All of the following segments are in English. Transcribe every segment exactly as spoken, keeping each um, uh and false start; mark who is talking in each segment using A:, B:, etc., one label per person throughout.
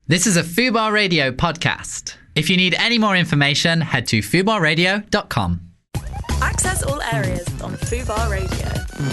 A: This is a Fubar Radio podcast. If you need any more information, head to fubar radio dot com.
B: Access all areas on Fubar Radio.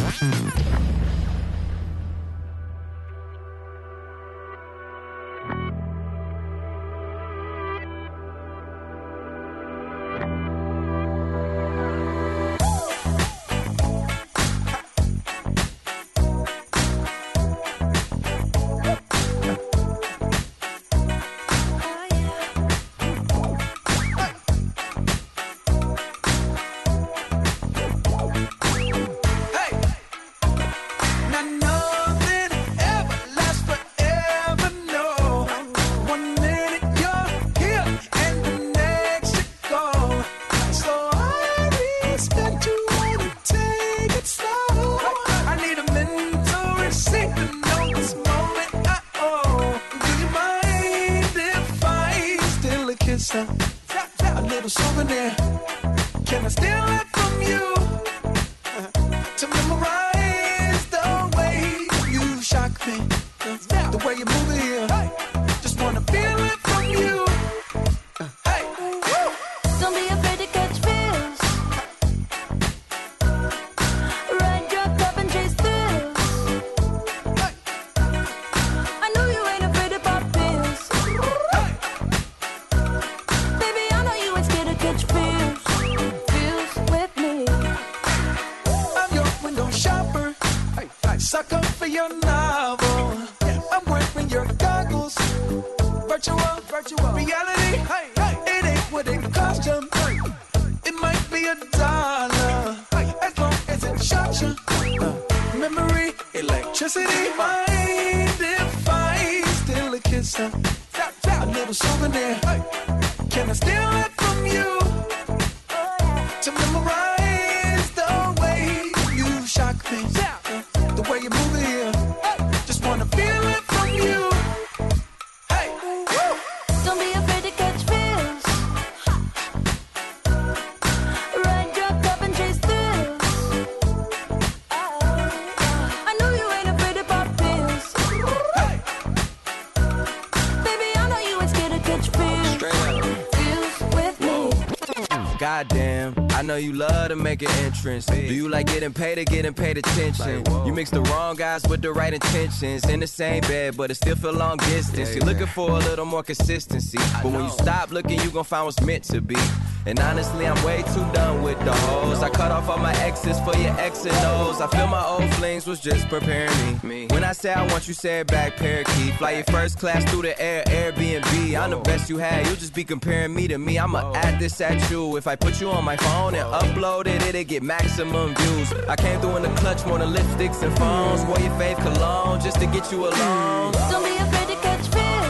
C: Goddamn, I know you love to make an entrance. Do you like getting paid or getting paid attention? You mix the wrong guys with the right intentions. In the same bed, but it still feel long distance. You're looking for a little more consistency. But when you stop looking, you gon' find what's meant to be. And honestly, I'm way too done with the hoes. I cut off all my exes for your X and O's. I feel my old flings was just preparing me. When I say I want you, say it back, parakeet. Fly your first class through the air, Airbnb. I'm the best you had, you'll just be comparing me to me. I'ma add this at you. If I put you on my phone and upload it, it'll get maximum views. I came through in the clutch, more than lipsticks and phones. Wore your fave cologne just to get you alone.
D: Don't be afraid to catch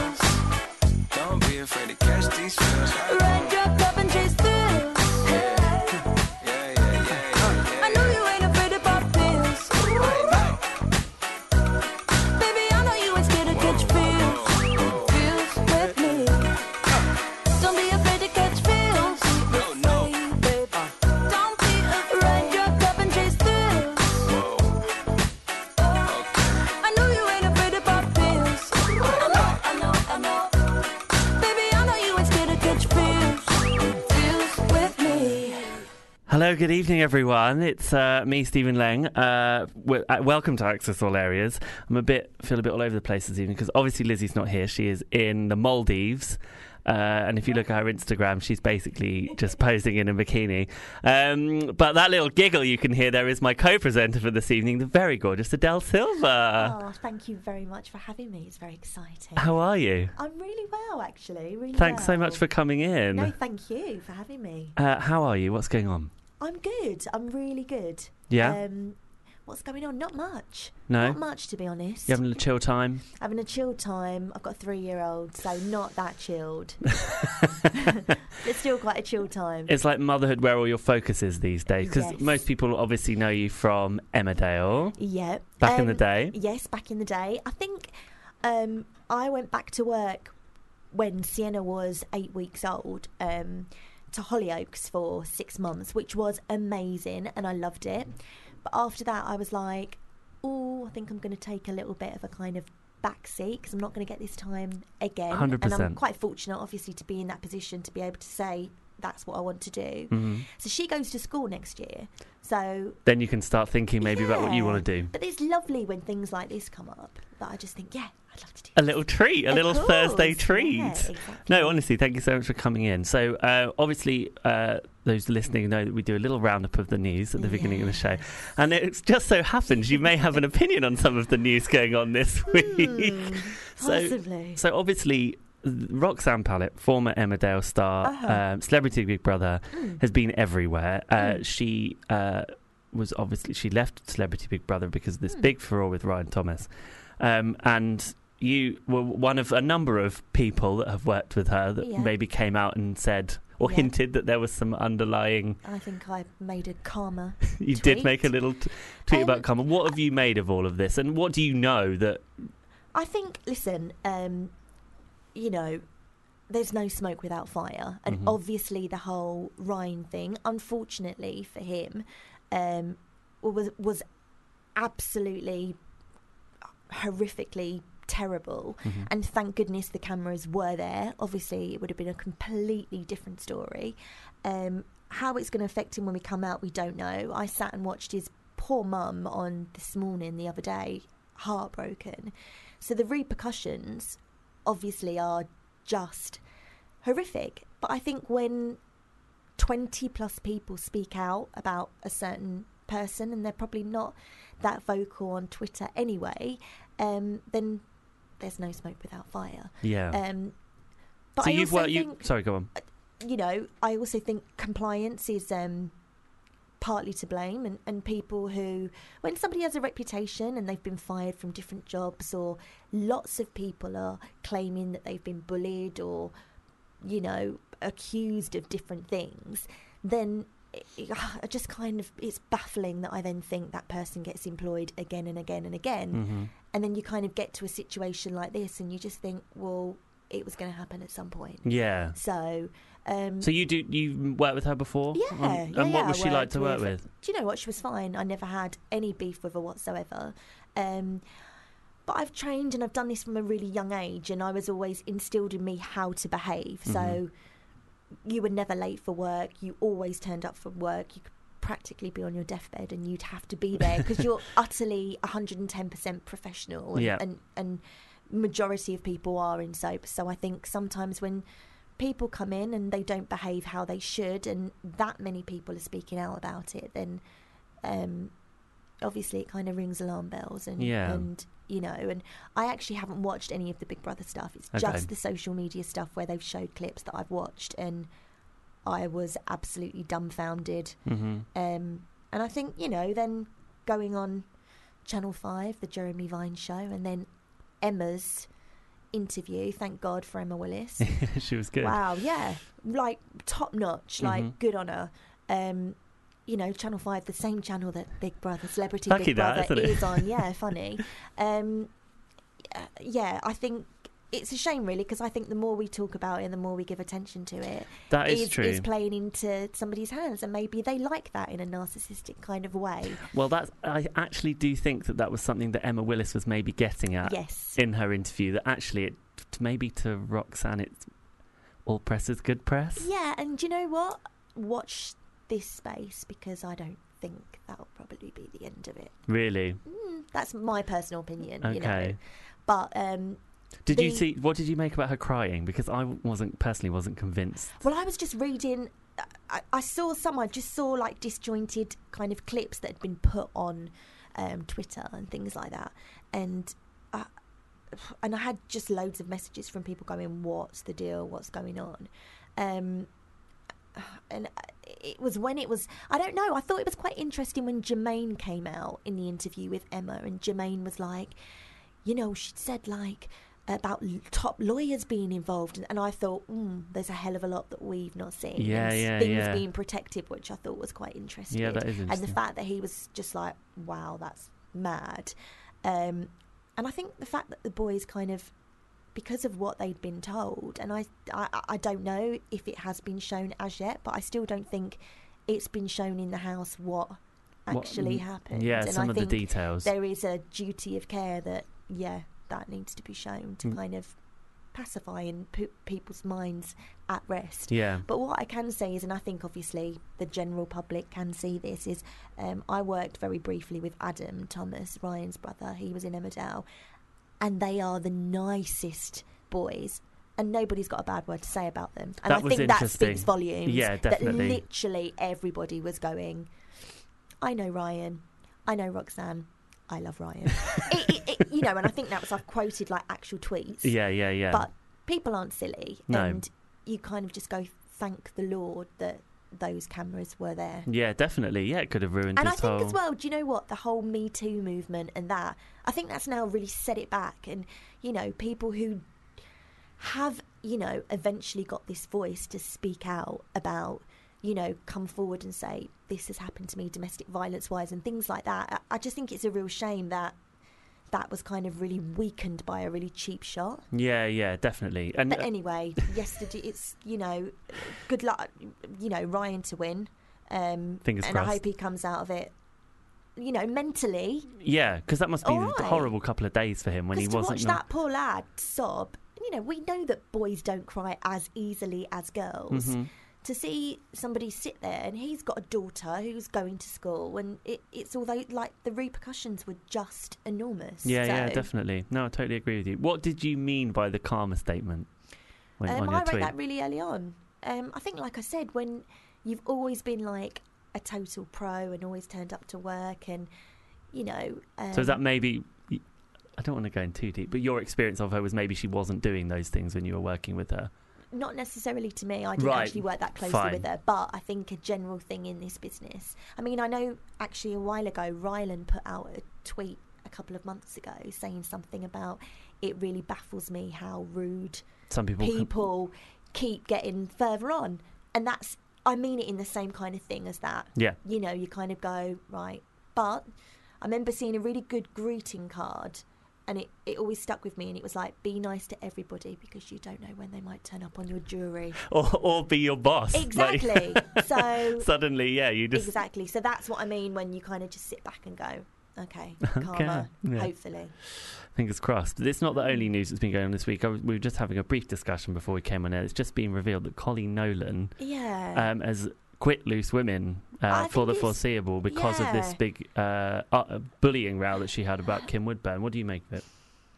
D: feels.
C: Don't be afraid to catch these feels.
D: Ride your cup and chase thrills.
E: Hello, good evening, everyone. It's uh, me, Stephen Leng. Uh, w- uh, welcome to Access All Areas. I'm a bit feel a bit all over the place this evening because obviously Lizzie's not here. She is in the Maldives. Uh, and if you look at her Instagram, she's basically just posing in a bikini. Um, but that little giggle you can hear there is my co-presenter for this evening, the very gorgeous Adele Silva.
F: Oh, thank you very much for having me. It's very exciting.
E: How are you?
F: I'm really well, actually. Really
E: Thanks
F: well.
E: so much for coming in.
F: No, thank you for having me.
E: Uh, how are you? What's going on?
F: I'm good. I'm really good.
E: Yeah?
F: Um, what's going on? Not much.
E: No?
F: Not much, to be honest.
E: You having a chill time?
F: Having a chill time. I've got a three-year-old, so not that chilled. It's still quite a chill time.
E: It's like motherhood where all your focus is these days, because
F: Yes.
E: most people obviously know you from Emmerdale.
F: Yeah.
E: Back in the
F: Um,
E: day.
F: Yes, back in the day. I think um, I went back to work when Sienna was eight weeks old. Um to Hollyoaks for six months, which was amazing, and I loved it. But after that, I was like, oh, I think I'm going to take a little bit of a kind of backseat because I'm not going to get this time again.
E: one hundred percent.
F: And I'm quite fortunate, obviously, to be in that position to be able to say that's what I want to do.
E: Mm-hmm.
F: So she goes to school next year. So
E: then you can start thinking maybe about what you
F: yeah.
E: want to do.
F: But it's lovely when things like this come up that I just think, yeah, I'd love to do
E: A
F: this.
E: little treat, a
F: Of
E: little
F: course,
E: Thursday treat.
F: yeah, exactly.
E: No, honestly, thank you so much for coming in. So, uh, obviously, uh, those listening know that we do a little roundup of the news at the beginning of the show. And it just so happens you may have an opinion on some of the news going on this week.
F: Hmm,
E: so,
F: possibly.
E: so, obviously, Roxanne Pallett, former Emmerdale star,
F: Uh-huh.
E: um, Celebrity Big Brother,
F: Mm.
E: has been everywhere. Uh,
F: Mm.
E: She uh, was obviously, she left Celebrity Big Brother because of this
F: Mm.
E: big furore with Ryan Thomas. Um, and you were one of a number of people that have worked with her that
F: Yeah.
E: maybe came out and said or
F: Yeah.
E: hinted that there was some underlying.
F: I think I made a karma.
E: You
F: Tweet.
E: did make a little t- tweet
F: Um,
E: about karma. What have you made of all of this, and what do you know that?
F: I think, listen, um, you know, there's no smoke without fire. And
E: Mhm.
F: obviously the whole Ryan thing, unfortunately for him, um, was was absolutely horrifically terrible.
E: Mhm.
F: And thank goodness the cameras were there. Obviously, it would have been a completely different story. Um, how it's going to affect him when we come out, we don't know. I sat and watched his poor mum on This Morning the other day, heartbroken. So the repercussions obviously are just horrific. But I think when twenty plus people speak out about a certain person, and they're probably not that vocal on Twitter anyway, um, then there's no smoke without fire.
E: Yeah.
F: Um, but
E: so
F: I
E: you've
F: also
E: worked. You
F: think,
E: sorry, go on.
F: you know, I also think compliance is um, partly to blame, and, and people who, when somebody has a reputation and they've been fired from different jobs, or lots of people are claiming that they've been bullied or, you know, accused of different things, then it, it, I just kind of, it's baffling that I then think that person gets employed again and again and again.
E: Mm-hmm.
F: And then you kind of get to a situation like this and you just think, well, it was going to happen at some point.
E: Yeah.
F: So, um,
E: So you do you worked with her before?
F: yeah,
E: Um,
F: yeah,
E: and
F: yeah,
E: what was
F: I
E: she like
F: worked
E: to work with?
F: Do you know what? She was fine. I never had any beef with her whatsoever. Um, but I've trained and I've done this from a really young age, and I was always instilled in me how to behave.
E: Mm-hmm.
F: So you were never late for work. You always turned up for work. You could practically be on your deathbed and you'd have to be there because you're utterly one hundred ten percent professional. And,
E: Yeah.
F: and, and majority of people are in soap. So I think sometimes when people come in and they don't behave how they should, and that many people are speaking out about it, then um, obviously it kind of rings alarm bells. And,
E: Yeah.
F: and you know, and I actually haven't watched any of the Big Brother stuff. It's
E: Okay.
F: just the social media stuff where they've showed clips that I've watched, and I was absolutely dumbfounded.
E: Mm-hmm.
F: Um, and I think, you know, then going on Channel five, the Jeremy Vine show, and then Emma's interview, thank God for Emma Willis.
E: She was good.
F: Wow, yeah, like top notch, like
E: Mhm.
F: good on her. Um, you know, Channel five, the same channel that Big Brother, Celebrity
E: Lucky
F: Big
E: that,
F: Brother
E: isn't it?
F: is on. Yeah, funny. Um, uh, yeah, I think it's a shame, really, because I think the more we talk about it and the more we give attention to it,
E: That is
F: is,
E: true.
F: is playing into somebody's hands, and maybe they like that in a narcissistic kind of way.
E: Well, that's. I actually do think that that was something that Emma Willis was maybe getting at
F: Yes.
E: in her interview. That actually, it, t- maybe to Roxanne, it's all press is good press.
F: Yeah, and do you know what? Watch this space, because I don't think that'll probably be the end of it.
E: Really?
F: Mm, that's my personal opinion, you know.
E: Okay.
F: But um,
E: Did you
F: the-
E: see? What did you make about her crying? Because I wasn't personally wasn't convinced.
F: well, I was just reading. I, I saw some. I just saw like disjointed kind of clips that had been put on um, Twitter and things like that, and uh, and I had just loads of messages from people going, "What's the deal? What's going on?" Um, and it was when it was. I don't know. I thought it was quite interesting when Jermaine came out in the interview with Emma, and Jermaine was like, you know, she'd said like about l- top lawyers being involved, and, and I thought, mm, there's a hell of a lot that we've not seen.
E: Yeah,
F: and s-
E: yeah,
F: things
E: yeah.
F: being protected, which I thought was quite interesting.
E: Yeah, that is
F: And
E: interesting.
F: the fact that he was just like, wow, that's mad. Um, and I think the fact that the boys kind of, because of what they'd been told, and I, I, I don't know if it has been shown as yet, but I still don't think it's been shown in the house what
E: What-
F: actually
E: mm,
F: happened.
E: Yeah,
F: and
E: some
F: I
E: of the
F: think
E: details.
F: there is a duty of care that, yeah, that needs to be shown to
E: Mm.
F: kind of pacify and put people's minds at rest.
E: Yeah.
F: But what I can say is, and I think obviously the general public can see this, is um, I worked very briefly with Adam Thomas, Ryan's brother. He was in Emmerdale, and they are the nicest boys, and nobody's got a bad word to say about them. And
E: That
F: I
E: was
F: think that
E: interesting.
F: speaks volumes.
E: Yeah, definitely.
F: That literally everybody was going, I know Ryan, I know Roxanne, I love Ryan. it, it, it, you know, and I think that was, I've quoted like actual tweets.
E: Yeah, yeah, yeah.
F: But people aren't silly.
E: No.
F: And you kind of just go, thank the Lord that those cameras were there.
E: Yeah, definitely. Yeah, it could have ruined
F: And I
E: his
F: think
E: whole...
F: as well, do you know what? The whole Me Too movement and that, I think that's now really set it back. And, you know, people who have, you know, eventually got this voice to speak out about, you know, come forward and say, this has happened to me domestic violence wise and things like that. I, I just think it's a real shame that that was kind of really weakened by a really cheap shot.
E: Yeah, yeah, definitely. And
F: But anyway, yesterday, it's, you know, good luck, you know, Ryan to win. Um,
E: Fingers
F: and
E: crossed.
F: I hope he comes out of it, you know, mentally.
E: yeah, because that must be
F: All
E: a
F: right.
E: horrible couple of days for him when he
F: Because to
E: wasn't...
F: watch
E: not-
F: that poor lad sob, you know, we know that boys don't cry as easily as girls.
E: Mhm.
F: To see somebody sit there, and he's got a daughter who's going to school, and it, it's although like the repercussions were just enormous.
E: Yeah, yeah,
F: So,
E: definitely. No, I totally agree with you. What did you mean by the karma statement when,
F: Um,
E: on
F: I
E: your
F: wrote
E: tweet?
F: that really early on. Um, I think, like I said, when you've always been like a total pro and always turned up to work, and you know. Um,
E: So is that maybe... I don't want to go in too deep, but your experience of her was maybe she wasn't doing those things when you were working with her.
F: Not necessarily to me. I didn't
E: Right.
F: actually work that closely
E: Fine.
F: with her, but I think a general thing in this business. I mean, I know actually a while ago, Rylan put out a tweet a couple of months ago saying something about it really baffles me how rude
E: Some people...
F: people keep getting further on. And that's, I mean it in the same kind of thing as that.
E: Yeah.
F: You know, you kind of go, right. But I remember seeing a really good greeting card, and it, it always stuck with me, and it was like, be nice to everybody because you don't know when they might turn up on your jury.
E: Or, or be your boss. Like,
F: Exactly. So
E: suddenly, yeah, you just...
F: exactly. So that's what I mean when you kind of just sit back and go, okay,
E: Okay,
F: karma,
E: yeah.
F: hopefully.
E: Fingers crossed. But it's not the only news that's been going on this week. I was, we were just having a brief discussion before we came on air. It's just been revealed that Colleen Nolan
F: Yeah.
E: um, has quit Loose Women uh,
F: I
E: for
F: think
E: the
F: it's-
E: foreseeable because of this
F: yeah.
E: big uh, uh, bullying row that she had about Kim Woodburn. What do you make of it?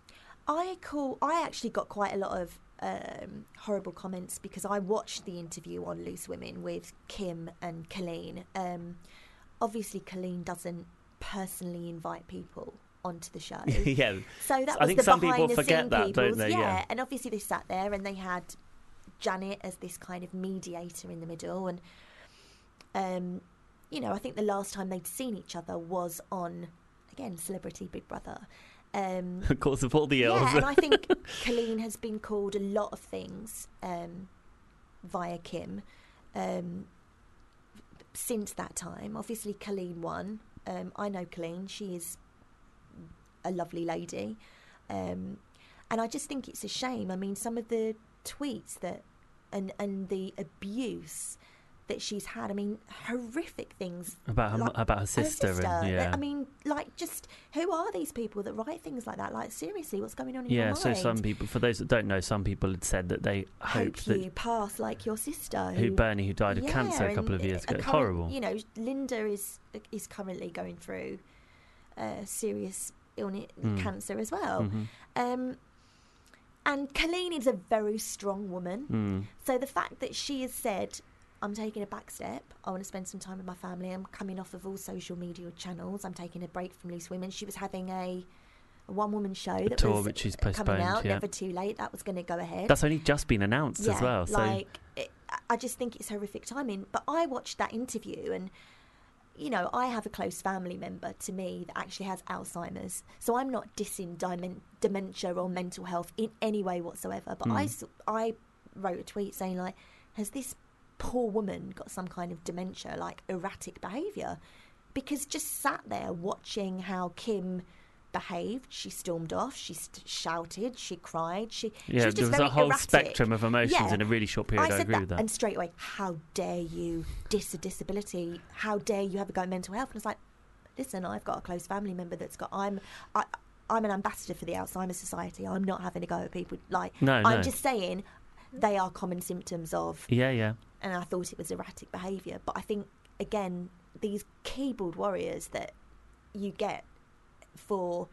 F: I call. I actually got quite a lot of um, horrible comments because I watched the interview on Loose Women with Kim and Colleen. Um, obviously, Colleen doesn't personally invite people onto the show.
E: yeah.
F: So that was
E: I think
F: the
E: some
F: behind
E: people
F: the
E: forget
F: scene
E: that, don't
F: people's-
E: they?
F: Yeah.
E: Yeah.
F: And obviously they sat there and they had Janet as this kind of mediator in the middle, and um, you know, I think the last time they'd seen each other was on, again, Celebrity Big Brother. Um,
E: Of course, of all the ills.
F: yeah, and I think Colleen has been called a lot of things um, via Kim um, since that time. Obviously, Colleen won. Um, I know Colleen. She is a lovely lady. Um, and I just think it's a shame. I mean, some of the tweets that and, and the abuse that she's had, I mean, horrific things.
E: about her,
F: like
E: about her sister.
F: her sister.
E: And, yeah.
F: I mean, like, just who are these people that write things like that? Like, seriously, what's going on in
E: yeah,
F: your
E: so
F: mind?
E: some people, for those that don't know, some people had said that they
F: hope
E: hoped
F: you
E: that
F: pass like your sister,
E: who Bernie, who died of
F: Yeah,
E: cancer a couple
F: and
E: of years
F: a
E: ago.
F: current-
E: Horrible.
F: You know, Linda is is currently going through uh, serious illness,
E: Mm.
F: cancer as well.
E: Mhm.
F: Um, and Colleen is a very strong woman.
E: Mm.
F: So the fact that she has said, I'm taking a back step, I want to spend some time with my family, I'm coming off of all social media channels, I'm taking a break from Loose Women. She was having a, a one-woman show that
E: tour
F: was
E: which is
F: coming
E: postponed,
F: out,
E: yeah.
F: Never Too Late, that was going to go ahead.
E: That's only just been announced as well. So
F: like, it, I just think it's horrific timing. But I watched that interview, and you know, I have a close family member to me that actually has Alzheimer's, so I'm not dissing dimen- dementia or mental health in any way whatsoever. But
E: Mm.
F: I, s- I wrote a tweet saying, like, has this poor woman got some kind of dementia, like erratic behaviour? Because just sat there watching how Kim behaved, she stormed off, she st- shouted, she cried, she,
E: yeah,
F: she was
E: there
F: just
E: was
F: very
E: a whole
F: erratic.
E: spectrum of emotions
F: Yeah.
E: in a really short period. I,
F: I said
E: agree
F: that,
E: with that.
F: and straight away, how dare you diss a disability? How dare you have a go at mental health? And it's like, listen, I've got a close family member that's got. I'm. I, I'm an ambassador for the Alzheimer's Society. I'm not having a go at people. Like,
E: No,
F: I'm
E: no.
F: just saying they are common symptoms of.
E: Yeah, yeah.
F: And I thought it was erratic behaviour. But I think, again, these keyboard warriors that you get for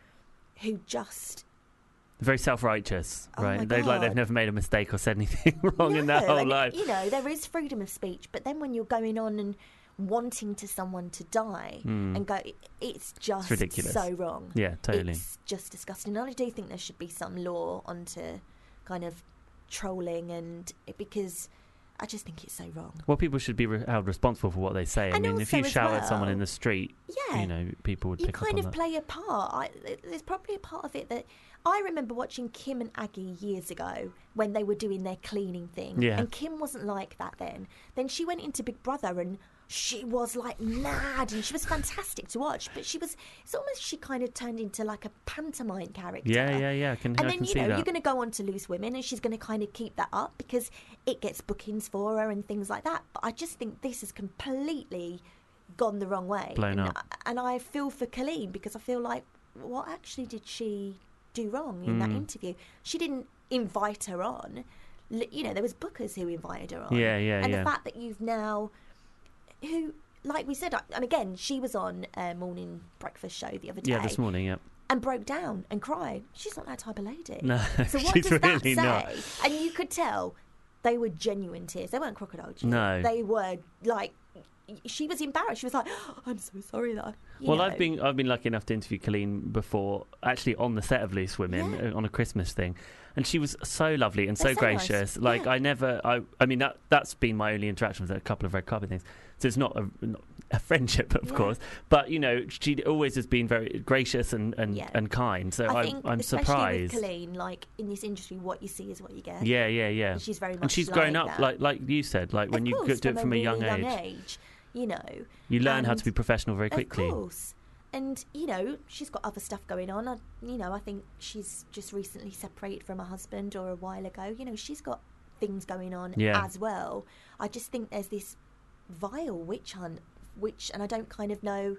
F: who just.
E: Very self-righteous,
F: Oh
E: right?
F: my
E: They like they've
F: God.
E: never made a mistake or said anything wrong
F: No,
E: in their whole
F: and,
E: life.
F: You know, there is freedom of speech, but then when you're going on and wanting to someone to die
E: Mm.
F: and go, it's just
E: It's ridiculous.
F: so wrong.
E: Yeah, totally.
F: It's just disgusting. And I do think there should be some law onto kind of trolling, and because I just think it's so wrong.
E: Well, people should be re- held responsible for what they say. I
F: And
E: mean, if you
F: also as
E: shout at someone
F: well-
E: in the street,
F: Yeah.
E: you know, people would
F: You
E: pick up
F: kind
E: on
F: of
E: that.
F: play a part. I, there's probably a part of it that I remember watching Kim and Aggie years ago when they were doing their cleaning thing.
E: Yeah.
F: And Kim wasn't like that then. Then she went into Big Brother and she was like mad, and she was fantastic to watch. But she was, it's almost she kind of turned into like a pantomime character.
E: Yeah, yeah, yeah. I can,
F: And
E: I
F: then,
E: can
F: you
E: see
F: know,
E: that.
F: you're going to go on to Loose Women, and she's going to kind of keep that up because it gets bookings for her and things like that. But I just think this has completely gone the wrong way.
E: Blown
F: and,
E: up.
F: and I feel for Colleen because I feel like, what actually did she do wrong in that
E: Mm.
F: interview? She didn't invite her on. L- You know, there was bookers who invited her on.
E: Yeah, yeah,
F: And
E: yeah.
F: the fact that you've now, who, like we said, I- and again, she was on a morning breakfast show the other day
E: Yeah, this morning, yeah.
F: and broke down and cried. She's not that type of lady.
E: No,
F: So what
E: she's
F: does that
E: really
F: say?
E: not.
F: And you could tell they were genuine tears. They weren't crocodile tears.
E: No.
F: They were like, she was embarrassed. She was like, oh, I'm so sorry that I, you
E: Well,
F: know.
E: I've been I've been lucky enough to interview Colleen before, actually on the set of Loose Women
F: Yeah.
E: uh, on a Christmas thing, and she was so lovely and so,
F: They're so nice.
E: gracious. Like
F: Yeah.
E: I never, I I mean that that's been my only interaction with her, a couple of red carpet things. So it's not a, not a friendship, of
F: Yeah.
E: course, but you know she always has been very gracious and and,
F: Yeah.
E: and kind. So
F: I
E: I'm
F: think,
E: I'm
F: especially
E: surprised.
F: with Colleen, like in this industry, what you see is what you get.
E: Yeah, yeah, yeah.
F: And she's very much
E: And she's grown
F: like
E: up,
F: that.
E: like like you said, like when
F: Of
E: you
F: course,
E: do it from a,
F: really
E: young, age,
F: age, you know.
E: you learn how
F: and-
E: to be professional very quickly.
F: Of course. And, you know, she's got other stuff going on. I, you know, I think she's just recently separated from her husband or a while ago. You know, she's got things going on
E: Yeah.
F: as well. I just think there's this vile witch hunt, which, and I don't kind of know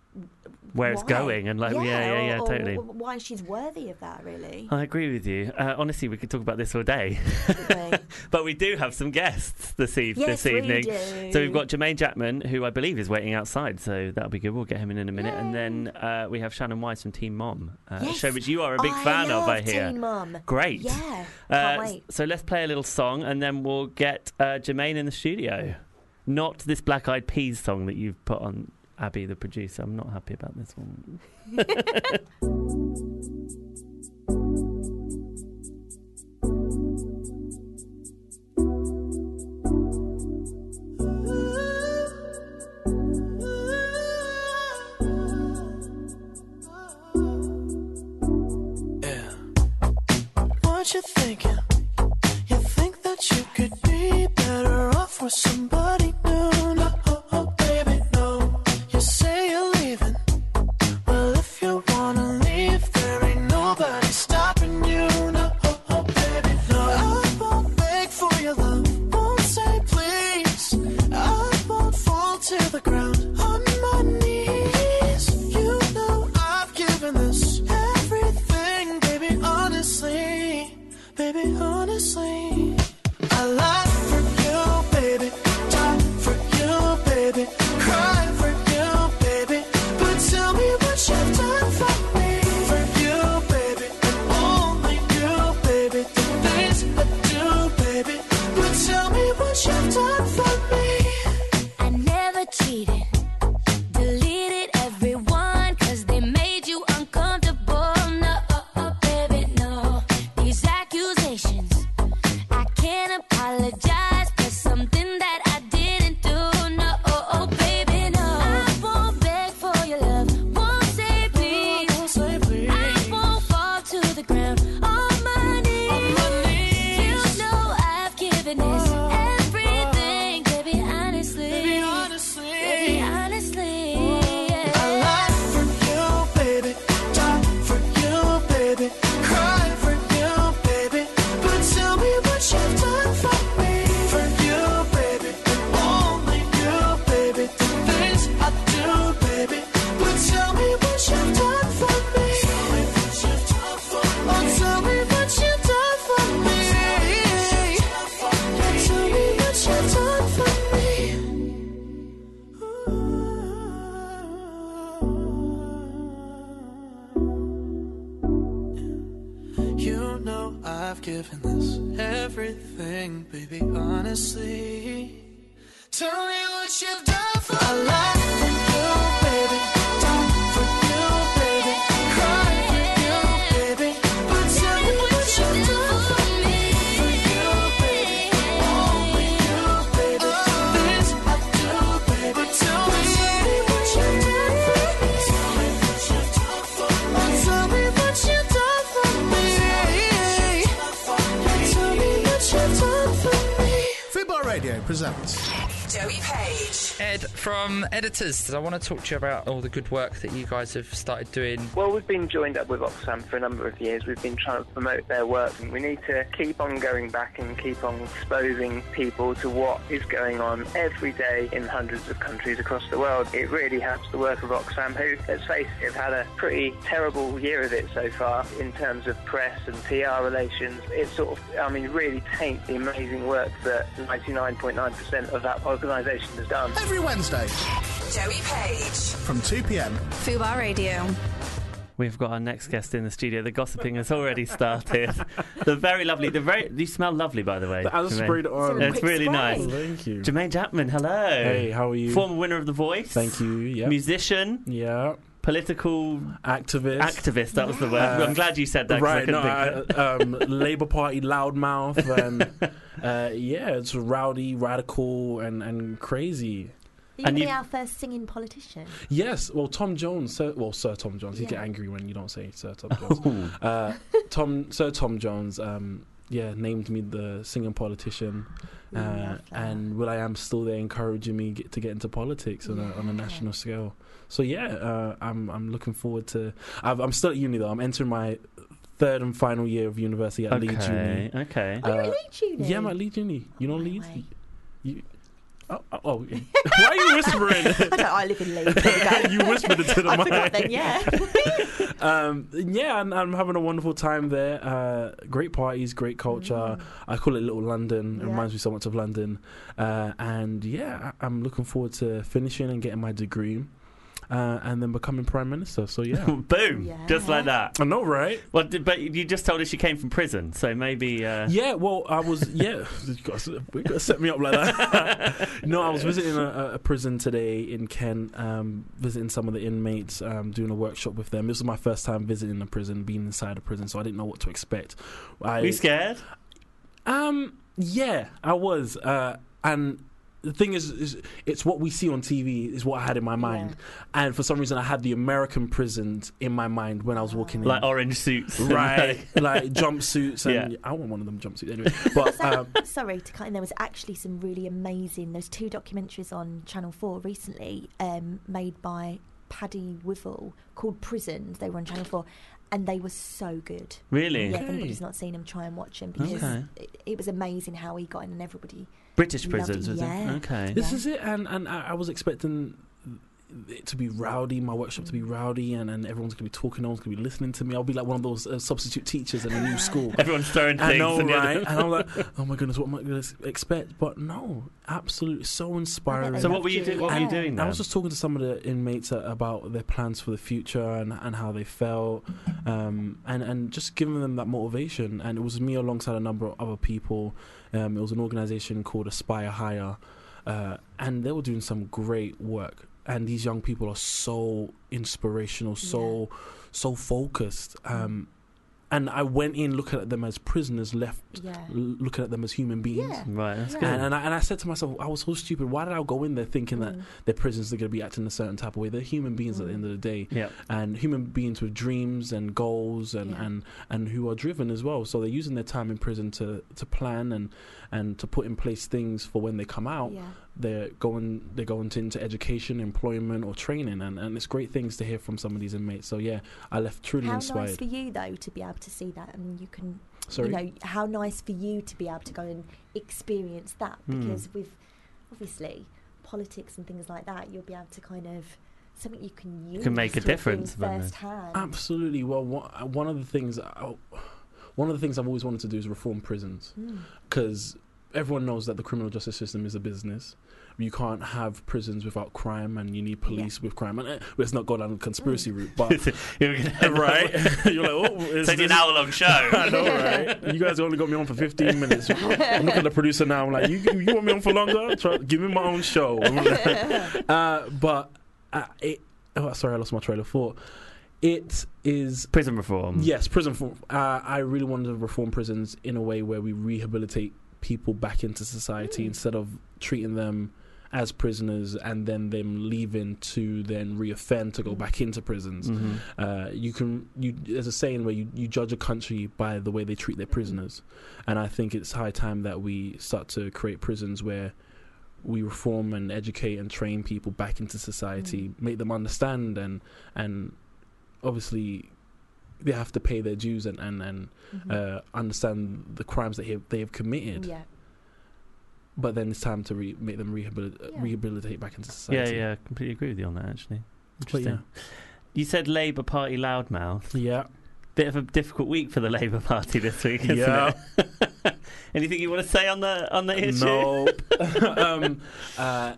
E: Where it's
F: why.
E: going and like yeah, yeah, yeah,
F: or, or
E: totally.
F: why she's worthy of that, really.
E: I agree with you. Uh, honestly, we could talk about this all day.
F: Anyway.
E: But we do have some guests this, eve-
F: Yes,
E: this
F: we
E: evening.
F: do.
E: So we've got Jermaine Jackman, who I believe is waiting outside, so that'll be good. We'll get him in in a minute. And then uh, we have Shannon Wise from Teen Mom, uh, a
F: Yes.
E: show which you are a big
F: I
E: fan
F: love
E: of, I hear.
F: Teen Mum.
E: Great.
F: Yeah,
E: Uh,
F: can't wait.
E: So let's play a little song, and then we'll get uh, Jermaine in the studio. Not this Black Eyed Peas song that you've put on Abby, the producer. I'm not happy about this one.
G: What you thinking? You think that you could be better off with somebody new? No, oh, oh, baby, no. You say you're leaving. Well, if you wanna leave, there ain't nobody stopping you. No, oh, oh, baby, no. I won't beg for your love. Won't say please. I won't fall to the ground on my knees. You know I've given this everything, baby, honestly. Baby, honestly, I lie for you, baby. Die for you, baby. Cry for you, baby. But tell me what you've done for me. For you, baby. And only you, baby. The things I do, baby. But tell me what you've done for me.
D: I never cheated. Deleted everyone 'cause they made you uncomfortable. No, baby, no. These accusations, I can't apologize for something that I didn't do. No, baby, no. I won't beg for your love. Won't say please.
G: Don't say please.
D: I won't fall to the ground on my knees.
G: On my knees.
D: You know I've given this everything, baby, honestly.
G: Baby, honestly.
D: Baby, honestly.
G: I lie for you, baby. Die for you, baby. Cry for you, baby. But tell me what you've done for me. For is everything, baby, honestly. Tell me what you've done for me. I lie for you, baby. Die for you, baby. Cry for you, baby. But tell me what you've done for me. For you, baby. Only you, baby. This I do, baby. Tell me what you've done for me. Tell me what you've done for me. Tell me what you've done for me. Tell me what you've done for me.
H: Fubar Radio presents
I: Joey Page.
J: Ed, from Editors, I want to talk to you about all the good work that you guys have started doing.
K: Well, we've been joined up with Oxfam for a number of years. We've been trying to promote their work, and we need to keep on going back and keep on exposing people to what is going on every day in hundreds of countries across the world. It really helps the work of Oxfam, who, let's face it, have had a pretty terrible year of it so far in terms of press and P R relations. It sort of, I mean, really taints the amazing work that ninety-nine point nine percent of that organisation has done.
H: every Wednesday
I: Joey Page.
H: from two p.m.
B: Fubar Radio.
E: We've got our next guest in the studio. The gossiping has already started. The very lovely, the very, you smell lovely, by the way.
L: I just
E: Jermaine.
L: sprayed it on.
E: It's really
F: spray.
E: nice.
L: Thank you.
E: Jermaine Chapman, hello.
L: Hey, how are you?
E: Former winner of The Voice.
L: Thank you. Yeah.
E: Musician.
L: Yeah.
E: Political
L: Activist.
E: activist. That was the word.
L: Uh,
E: I'm glad you said that. 'cause I
L: Right.
E: couldn't
L: No.
E: think of
L: I,
E: it.
L: um, Labour Party loudmouth and uh, yeah, it's rowdy, radical, and and crazy.
F: Are you
E: And
F: going to be
E: you-
F: our first singing politician?
L: Yes. Well, Tom Jones. Sir, well, Sir Tom Jones. He
F: Yeah.
L: get angry when you don't say Sir Tom Jones. uh, Tom, Sir Tom Jones. Um, yeah, named me the singing politician.
F: We
L: Uh,
F: love that.
L: and Will I Am still there encouraging me get, to get into politics on, a, on a
F: Yeah.
L: national scale. So yeah, uh, I'm I'm looking forward to. I've, I'm still at uni though. I'm entering my third and final year of university at Leeds Uni.
E: Okay. Okay.
F: Oh, you're
L: uh,
F: at Leeds Uni?
L: Yeah, I'm at Leeds Uni. You know
F: No
L: Leeds?
F: way.
L: You, oh, oh, oh. Why are you whispering?
F: I don't. I live in Leeds. There you
L: you whispered it to the
F: go. I
L: mic.
F: forgot then. Yeah.
L: um, yeah, and I'm having a wonderful time there. Uh, great parties, great culture. I call it Little London. It
F: Yeah.
L: reminds me so much of London. Uh, and yeah, I- I'm looking forward to finishing and getting my degree. Uh, and then becoming Prime Minister. So yeah.
E: Boom.
F: Yeah.
E: Just like that.
L: I know, right?
E: Well, d- but you just told us you came from prison, so maybe. Uh...
L: Yeah, well, I was, yeah, you gotta, you gotta set me up like that. No, I was visiting a, a prison today in Kent, um, visiting some of the inmates, um, doing a workshop with them. This was my first time visiting a prison, being inside a prison, so I didn't know what to expect. I,
E: Were you scared?
L: Um, yeah, I was. Uh, and the thing is, is, it's what we see on T V is what I had in my mind. And for some reason, I had the American prisons in my mind when I was walking in.
E: Like orange suits.
L: Right, like jumpsuits, and
E: Yeah.
L: I want one of them jumpsuits anyway. But um,
F: Sorry to cut in. There was actually some really amazing. There's two documentaries on Channel Four recently, um, made by Paddy Wivell called Prisons. They were on Channel Four, and they were so good.
E: Really?
F: Yeah, if anybody's not seen them, try and watch them because
E: Okay.
F: it, it was amazing how he got in and everybody.
E: British
F: Loved
E: prisons,
F: it,
E: was
F: yeah.
E: it? Okay.
L: this is it, and and I, I was expecting it to be rowdy, my workshop to be rowdy, and, and everyone's gonna be talking, no one's gonna be listening to me. I'll be like one of those uh, substitute teachers in a new school.
E: Everyone's throwing things.
L: I know,
E: and the
L: right?
E: other-
L: And I'm like, oh my goodness, what am I going to expect? But no, absolutely, so inspiring.
E: So what were you doing? What were you doing
L: I
E: then?
L: was just talking to some of the inmates uh, about their plans for the future and, and how they felt, um, and and just giving them that motivation. And it was me alongside a number of other people. Um, it was an organisation called Aspire Higher, uh, and they were doing some great work. And these young people are so inspirational, so so focused. Um, and I went in looking at them as prisoners, left
F: Yeah.
L: l- looking at them as human beings.
F: Yeah.
E: Right, that's
F: Yeah.
E: good.
L: And, and, I, and I said to myself, I was so stupid. Why did I go in there thinking that
F: Mm.
L: their prisoners are going to be acting a certain type of way? They're human beings at the end of the day,
E: Yep.
L: and human beings with dreams and goals, and,
F: Yeah.
L: and, and who are driven as well. So they're using their time in prison to, to plan and and to put in place things for when they come out.
F: Yeah.
L: They're going they're going to, into education, employment, or training, and, and it's great things to hear from some of these inmates. So yeah, I left truly
F: How
L: inspired.
F: nice for you though to be able to see that, and you can,
L: Sorry?
F: you know, how nice for you to be able to go and experience that,
L: Hmm.
F: because with obviously politics and things like that, you'll be able to kind of something you can use.
E: Can make a
F: to
E: difference,
F: feel
E: wouldn't it?
F: firsthand.
L: Absolutely. Well, one one of the things I, one of the things I've always wanted to do is reform prisons,
F: Mm.
L: because everyone knows that the criminal justice system is a business. You can't have prisons without crime, and you need police with crime. And uh, let's not go down the conspiracy route, but right, you're like, oh,
E: it's an hour-long show.
L: I know, right? You guys only got me on for fifteen minutes. I'm looking at the producer now. I'm like, you, you want me on for longer? Try, give me my own show. uh, but uh, it. Oh, sorry, I lost my trail of thought. It is
E: prison reform.
L: Yes, prison reform. Uh, I really want to reform prisons in a way where we rehabilitate people back into society mm. instead of treating them as prisoners and then them leaving to then reoffend to go back into prisons.
E: Mm-hmm.
L: Uh, you can, you, there's a saying where you, you judge a country by the way they treat their prisoners, and I think it's high time that we start to create prisons where we reform and educate and train people back into society, mm. make them understand, and and obviously they have to pay their dues and and, and mm-hmm. uh, understand the crimes that he, they have committed.
F: Yeah.
L: But then it's time to re- make them rehabilitate, yeah. rehabilitate back into society.
E: Yeah, yeah, I completely agree with you on that, actually. Interesting.
L: Yeah.
E: You said Labour Party loudmouth.
L: Yeah.
E: Bit of a difficult week for the Labour Party this week, isn't
L: yeah.
E: it? Anything you want to say on the on the issue?
L: Nope. um, uh,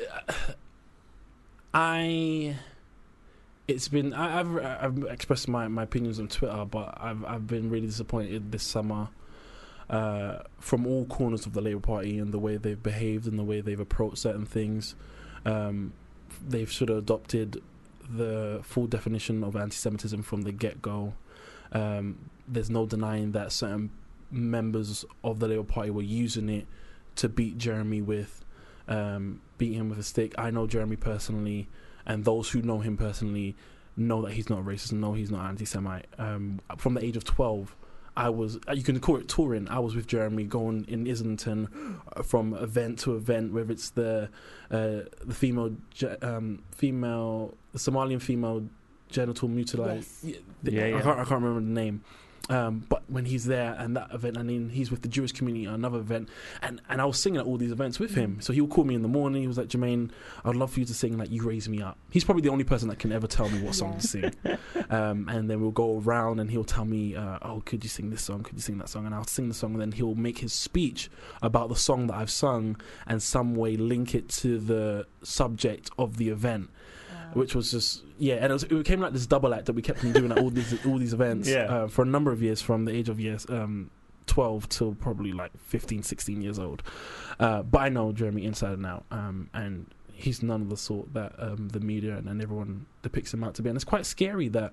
L: I... It's been... I, I've I've expressed my, my opinions on Twitter, but I've I've been really disappointed this summer Uh, from all corners of the Labour Party and the way they've behaved and the way they've approached certain things. Um, they've sort of adopted the full definition of anti-Semitism from the get-go. Um, there's no denying that certain members of the Labour Party were using it to beat Jeremy with, um, beat him with a stick. I know Jeremy personally, and those who know him personally know that he's not racist and know he's not anti-Semite. Um, from the age of twelve, I was, you can call it touring. I was with Jeremy going in Islington uh, from event to event, whether it's the uh, the female, ge- um, female, the Somalian female genital mutilation.
F: Yes.
L: Yeah,
E: Yeah, yeah.
L: I, can't, I can't remember the name. Um, but when he's there and that event, and then he's with the Jewish community at another event, and, and I was singing at all these events with him. So he would call me in the morning. He was like, Jermaine, I'd love for you to sing like You Raise Me Up. He's probably the only person that can ever tell me what song
F: Yeah.
L: to sing. Um, and then we'll go around and he'll tell me, uh, oh, could you sing this song? Could you sing that song? And I'll sing the song, and then he'll make his speech about the song that I've sung and some way link it to the subject of the event. Which was just, yeah, and it, was, it became like this double act that we kept on doing at all these all these events
E: Yeah.
L: uh, for a number of years, from the age of years um, twelve till probably like fifteen, sixteen years old. Uh, but I know Jeremy inside and out, um, and he's none of the sort that um, the media and, and everyone depicts him out to be. And it's quite scary that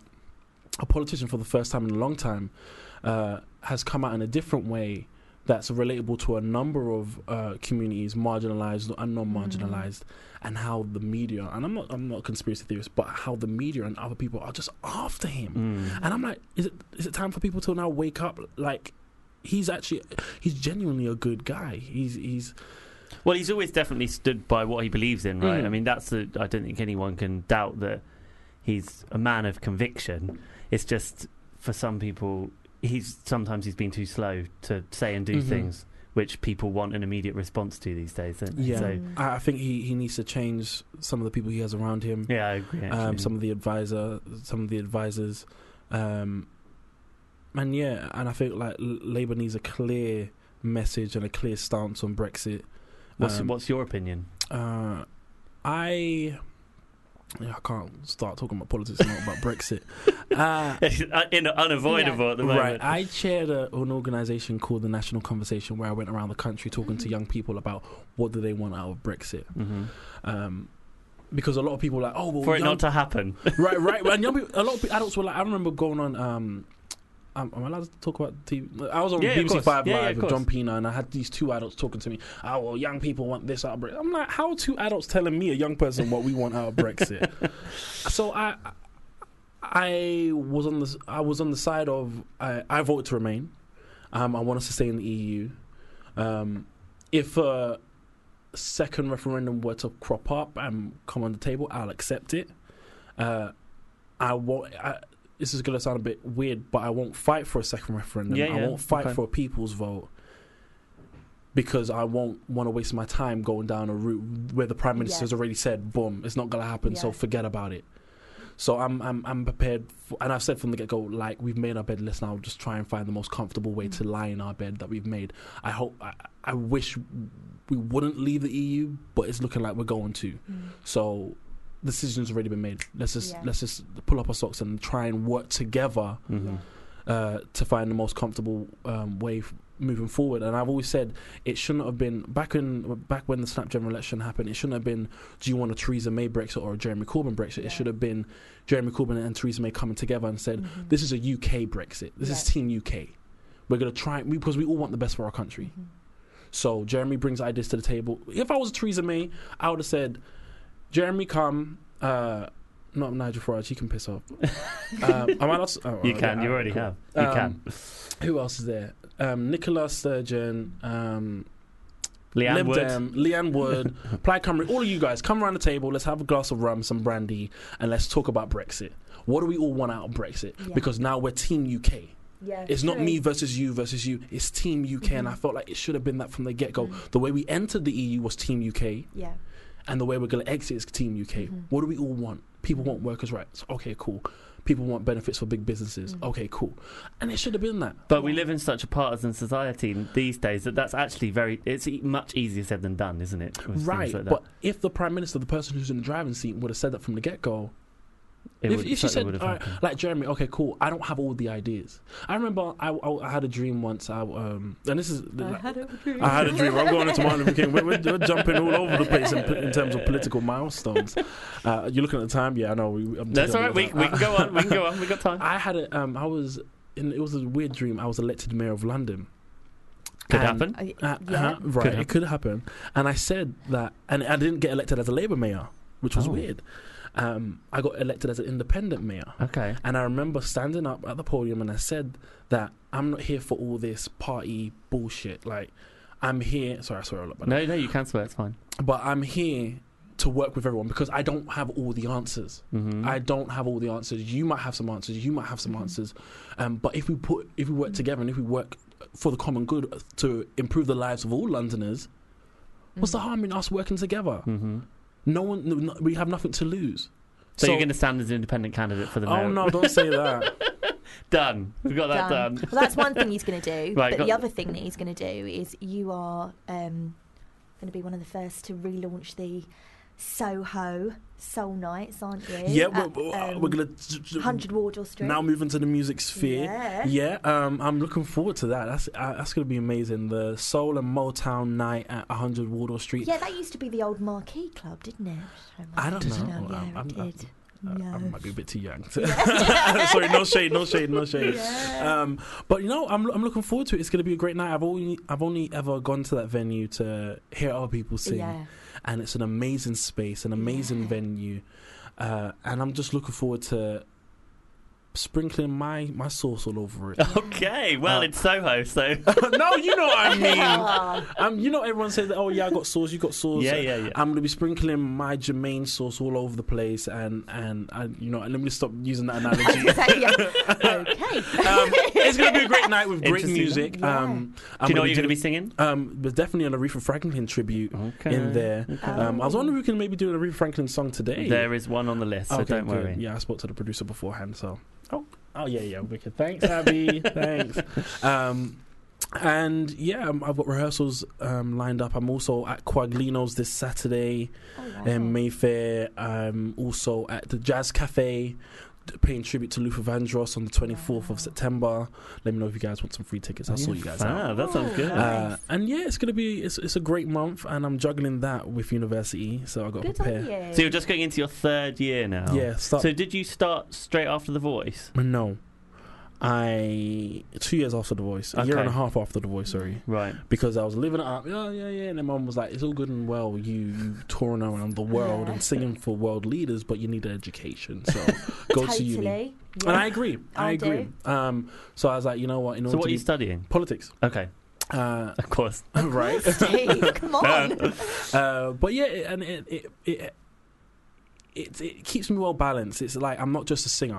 L: a politician, for the first time in a long time, uh, has come out in a different way that's relatable to a number of uh, communities, marginalised and non-marginalised, mm. and how the media, and I'm not I'm not a conspiracy theorist, but how the media and other people are just after him.
E: Mm.
L: And I'm like, is it is it time for people to now wake up? Like, he's actually, he's genuinely a good guy. He's he's
E: Well, he's always definitely stood by what he believes in, right?
L: Mm.
E: I mean, that's the, I don't think anyone can doubt that he's a man of conviction. It's just, for some people, he's sometimes he's been too slow to say and do
L: Mm-hmm.
E: things which people want an immediate response to these days, don't they?
L: Yeah,
E: So,
L: I I think he, he needs to change some of the people he has around him.
E: yeah, I agree.
L: um,
E: actually.
L: some of the advisor, some of the advisors, um, and yeah, and I think like L- Labour needs a clear message and a clear stance on Brexit.
E: what's,
L: Um,
E: what's your opinion?
L: Uh, I. Yeah, I can't start talking about politics and not about Brexit. Uh,
E: In, unavoidable
F: Yeah.
E: at the moment.
L: Right, I chaired a, an organisation called the National Conversation, where I went around the country talking to young people about what do they want out of Brexit.
E: Mm-hmm.
L: Um, because a lot of people are like, oh, well,
E: For it
L: young-
E: not to happen.
L: right, right. And young people, a lot of pe- adults were like, I remember going on. Um, um, am I allowed to talk about T V? I was on
E: Yeah,
L: B B
E: of
L: C
E: course.
L: Five
E: Yeah, yeah,
L: Live
E: of
L: with
E: course.
L: John Pina, and I had these two adults talking to me. Oh, well, young people want this out of Brexit. I'm like, how are two adults telling me, a young person, what we want out of Brexit? So I, I was on the, I was on the side of, I, I voted to remain. Um, I want us to stay in the E U. Um, if a second referendum were to crop up and come on the table, I'll accept it. Uh, I won't. I, this is going to sound a bit weird, but I won't fight for a second referendum.
E: Yeah,
L: I
E: yeah,
L: won't fight
E: okay.
L: for a people's vote, because I won't want to waste my time going down a route where the Prime Minister
F: Yeah.
L: has already said, boom, it's not going to happen, so
F: Yeah.
L: forget about it. So I'm I'm I'm prepared, for, and I've said from the get go, like we've made our bed. Let's now just try and find the most comfortable way to lie in our bed that we've made. I hope, I, I wish we wouldn't leave the E U, but it's looking like we're going to.
F: Mm.
L: So the decision's already been made. Let's just
F: Yeah.
L: let's just pull up our socks and try and work together
E: Mhm.
L: uh, to find the most comfortable um, way f- moving forward. And I've always said it shouldn't have been back in back when the snap general election happened. It shouldn't have been, do you want a Theresa May Brexit or a Jeremy Corbyn Brexit? It should have been Jeremy Corbyn and Theresa May coming together and said,
F: Mhm.
L: this is a U K Brexit. This is
F: Yeah.
L: Team U K. We're gonna try we, because we all want the best for our country.
F: Mhm.
L: So Jeremy brings ideas to the table. If I was Theresa May, I would have said, Jeremy, come. Uh, not Nigel Farage. He can piss off. um, am I not, oh,
E: You
L: oh,
E: can.
L: yeah,
E: You already
L: cool.
E: have. You
L: Um,
E: can.
L: Who else is there? Um, Nicola Sturgeon, um,
E: Leanne
L: Lib
E: Wood.
L: Dem, Leanne Wood, Plaid Cymru, all of you guys, come around the table. Let's have a glass of rum, some brandy, and let's talk about Brexit. What do we all want out of Brexit?
F: Yeah.
L: Because now we're Team U K.
F: Yeah,
L: It's not
F: true.
L: me versus you versus you. It's Team U K, and I
F: Mhm.
L: felt like it should have been that from the get go.
F: Mm.
L: The way we entered the E U was Team U K,
F: Yeah.
L: and the way we're going to exit is Team U K.
F: Mhm.
L: What do we all want? People want workers' rights. Okay, cool. People want benefits for big businesses.
F: Mm.
L: Okay, cool. And it should have been that.
E: But we live in such a partisan society these days that that's actually very, it's e- much easier said than done, isn't it? With things
L: Right,
E: like that.
L: but if the Prime Minister, the person who's in the driving seat, would have said that from the get-go,
E: It
L: if,
E: would-
L: if she
E: certainly
L: said,
E: would have
L: all right,
E: happened.
L: like Jeremy, okay, cool, I don't have all the ideas. I remember I, I, I had a dream once, I, um, and this is,
F: I had a dream.
L: I had a dream. I'm going into Martin Luther King. We're, we're, we're jumping all over the place in, in terms of political milestones. Uh, you're looking at the time, yeah, I know. We, I'm
E: That's
L: taking
E: all
L: a
E: right.
L: bit
E: We,
L: of
E: we
L: time.
E: can go on. We can go on. We got time.
L: I had a, um, I was, in, it was a weird dream. I was elected mayor of London.
E: Could
L: And-
E: happen.
F: I-
L: Uh,
F: yeah.
L: uh, right,
E: Could
L: it could happen. And I said that, and I didn't get elected as a Labour mayor, which was
E: Oh.
L: weird. Um, I got elected as an independent mayor.
E: Okay.
L: And I remember standing up at the podium and I said that I'm not here for all this party bullshit. Like, I'm here. Sorry, I swear a lot. By the way.
E: No, no, you can swear. It's fine.
L: But I'm here to work with everyone because I don't have all the answers.
E: Mm-hmm.
L: I don't have all the answers. You might have some answers. You might have some
F: Mhm.
L: answers. Um, but if we put, if we work together and if we work for the common good to improve the lives of all Londoners, what's the
F: Mm.
L: harm in us working together?
E: Mm-hmm.
L: No one, no, no- we have nothing to lose.
E: So, you're going to stand as an independent candidate for the mayor?
L: Oh no! Don't say that.
E: Done. We've got that done.
F: Done. Well, that's one thing he's going to do.
E: Right,
F: but
E: got-
F: the other thing that he's going to do is you are um, going to be one of the first to relaunch the Soho Soul Nights, aren't you?
L: Yeah,
F: At,
L: we're, we're,
F: um,
L: we're gonna
F: one hundred Wardour Street.
L: now move into the music sphere.
F: Yeah.
L: Yeah, um, I'm looking forward to that. That's uh, that's gonna be amazing. The Soul and Motown night at one hundred Wardour Street.
F: Yeah, that used to be the old Marquee Club, didn't it?
L: I don't know.
F: No, yeah,
L: I'm-
F: it
L: I'm-
F: did.
L: Uh,
F: no.
L: I might be a bit too young. Sorry, no shade, no shade, no shade.
F: Yeah.
L: Um, but you know, I'm I'm looking forward to it. It's gonna be a great night. I've only I've only ever gone to that venue to hear other people sing,
F: Yeah.
L: and it's an amazing space, an amazing
F: Yeah.
L: venue, uh, and I'm just looking forward to sprinkling my my sauce all over it.
E: Okay, well,
L: Uh,
E: it's Soho, so.
L: No, you know what I mean.
F: Oh,
L: Um, you know, everyone says, "Oh yeah, I got sauce. You got sauce."
E: Yeah, yeah, yeah.
L: I'm gonna be sprinkling my Jermaine sauce all over the place, and and, and you know, let me stop using that analogy.
F: so, yeah. Okay.
L: um, it's gonna be a great night with great
E: Interesting.
L: music.
F: Yeah.
L: Um,
E: Do you know what you're going to be singing?
L: Um, there's definitely an Aretha Franklin tribute
E: Okay.
L: in there.
E: Okay.
L: Um, I was wondering if we can maybe do an Aretha Franklin song today.
E: There is one on the list, so
L: Okay,
E: don't
L: good.
E: worry.
L: Yeah, I spoke to the producer beforehand, so. Oh, oh yeah, yeah, wicked. Thanks, Abby. Thanks. Um, and yeah, um, I've got rehearsals um, lined up. I'm also at Quaglino's this Saturday
F: Oh, wow.
L: in Mayfair. I'm also at the Jazz Cafe, d- paying tribute to Luther Vandross on the twenty-fourth
F: Wow.
L: of September. Let me know if you guys want some free tickets. I'll sort you guys
E: Ah,
L: out.
E: that sounds good.
F: Oh,
L: Uh,
F: nice.
L: and yeah, it's gonna be it's, it's a great month, and I'm juggling that with university, so I got to
F: Good
L: prepare.
F: on you.
E: So you're just going into your third year now?
L: Yeah, start.
E: So did you start straight after The Voice?
L: No, I two years after The Voice, a year
E: Okay.
L: and a half after The Voice, sorry,
E: Right.
L: because I was living it up. Yeah, yeah, yeah. And then mum was like, "It's all good and well, you you touring around the world
F: Yeah.
L: and singing for world leaders, but you need an education, so go
F: totally.
L: to uni."
F: Yeah.
L: And I agree. I,
F: I do.
L: agree. Um, so I was like, you know what? In order
E: So what
L: to
E: are you
L: be-
E: studying?
L: politics,
E: Okay,
L: uh,
E: of course.
L: right?
F: Steve, come on.
L: Uh, but yeah, it- and it it, it it it keeps me well balanced. It's like I'm not just a singer.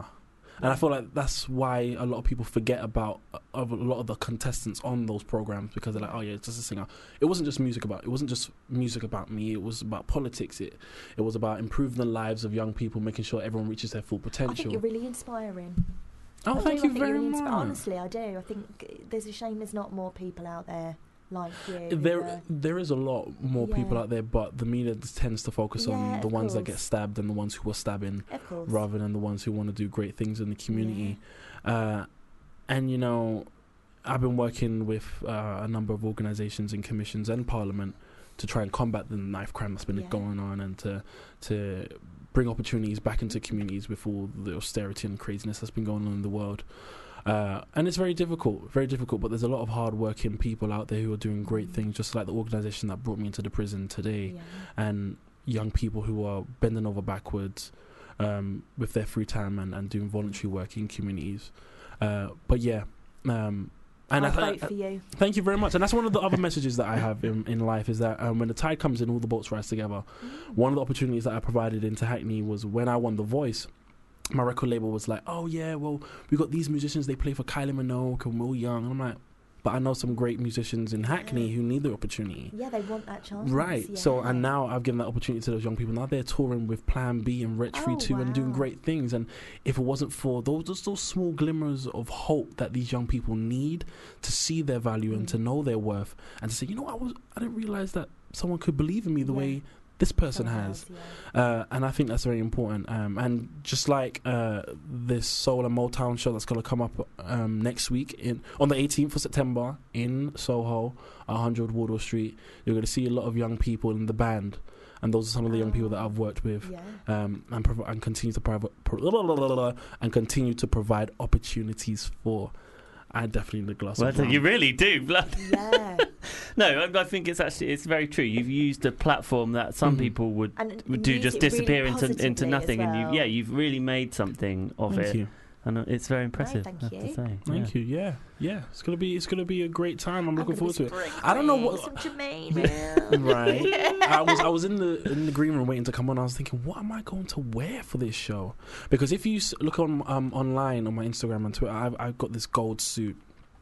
L: And I feel like that's why a lot of people forget about uh, of a lot of the contestants on those programs, because they're like, oh yeah, it's just a singer. It wasn't just music about. It wasn't just music about me. It was about politics. It it was about improving the lives of young people, making sure everyone reaches their full potential.
F: I think you're really inspiring.
L: Oh,
F: I
L: thank
F: do,
L: you
F: I think
L: very
F: you're really
L: much.
F: inspi- Honestly, I do. I think there's a shame there's not more people out there like you. who
L: There,
F: are-
L: there is a lot more people
F: Yeah.
L: out there, but the media tends to focus
F: Yeah,
L: on the
F: of
L: ones that
F: course.
L: get stabbed and the ones who are stabbing,
F: Of course.
L: rather than the ones who want to do great things in the community. Uh, and you know, I've been working with uh, a number of organisations and commissions and Parliament to try and combat the knife crime that's been
F: Yeah.
L: going on, and to to bring opportunities back into communities with all the austerity and craziness that's been going on in the world. Uh, and it's very difficult, very difficult, but there's a lot of hard-working people out there who are doing great things, just like the organisation that brought me into the prison today,
F: Yeah.
L: and young people who are bending over backwards um, with their free time and, and doing voluntary work in communities. Uh, but yeah, um, and
F: I'll
L: I,
F: vote for you.
L: Thank you very much. And that's one of the other messages that I have in, in life, is that um, when the tide comes in, all the boats rise together.
F: Mm.
L: One of the opportunities that I provided into Hackney was when I won The Voice. My record label was like, oh yeah, well, we got these musicians, they play for Kylie Minogue and we're all young. And I'm like, but I know some great musicians in Hackney
F: Yeah.
L: who need the opportunity.
F: Yeah, they want that chance.
L: Right.
F: Yeah.
L: So, and now I've given that opportunity to those young people. Now they're touring with Plan B and Rich Free
F: Oh,
L: too, and doing
F: wow.
L: great things. And if it wasn't for those, just those small glimmers of hope that these young people need to see their value and
F: Mm.
L: to know their worth, and to say, you know, I was, I didn't realize that someone could believe in me the
F: Yeah.
L: way this person
F: Someone
L: has.
F: else, yeah.
L: Uh, and I think that's very important. Um, and just like uh, this Soul and Motown show that's going to come up um, next week in on the eighteenth of September in Soho, one hundred Wardour Street, you're going to see a lot of young people in the band. And those are some of the young people that I've worked with,
F: Yeah.
L: um, and prov- and continue to provide pro- and continue to provide opportunities for. I definitely need a glass
E: Well,
L: of wine.
E: you really do. blood.
F: Yeah.
E: No, I, I think it's actually it's very true. You've used a platform that some
L: Mhm.
E: people would
F: And
E: would do
F: use
E: just
F: it really
E: disappear into into
F: positively
E: nothing,
F: as
E: and you
F: well.
E: yeah, you've really made something of
L: Thank
E: it,
L: you.
E: and uh, it's very impressive.
F: thank
E: I have to
F: you.
E: say.
L: Thank you. Yeah, yeah. It's gonna be it's gonna be a great time. I'm looking forward to it.
F: Spring
L: I don't know
F: cleans,
L: what-
F: some Jermaine.
L: Right. I was I was in the in the green room waiting to come on. I was thinking, what am I going to wear for this show? Because if you s- look on um, online on my Instagram and Twitter, I've, I've got this gold suit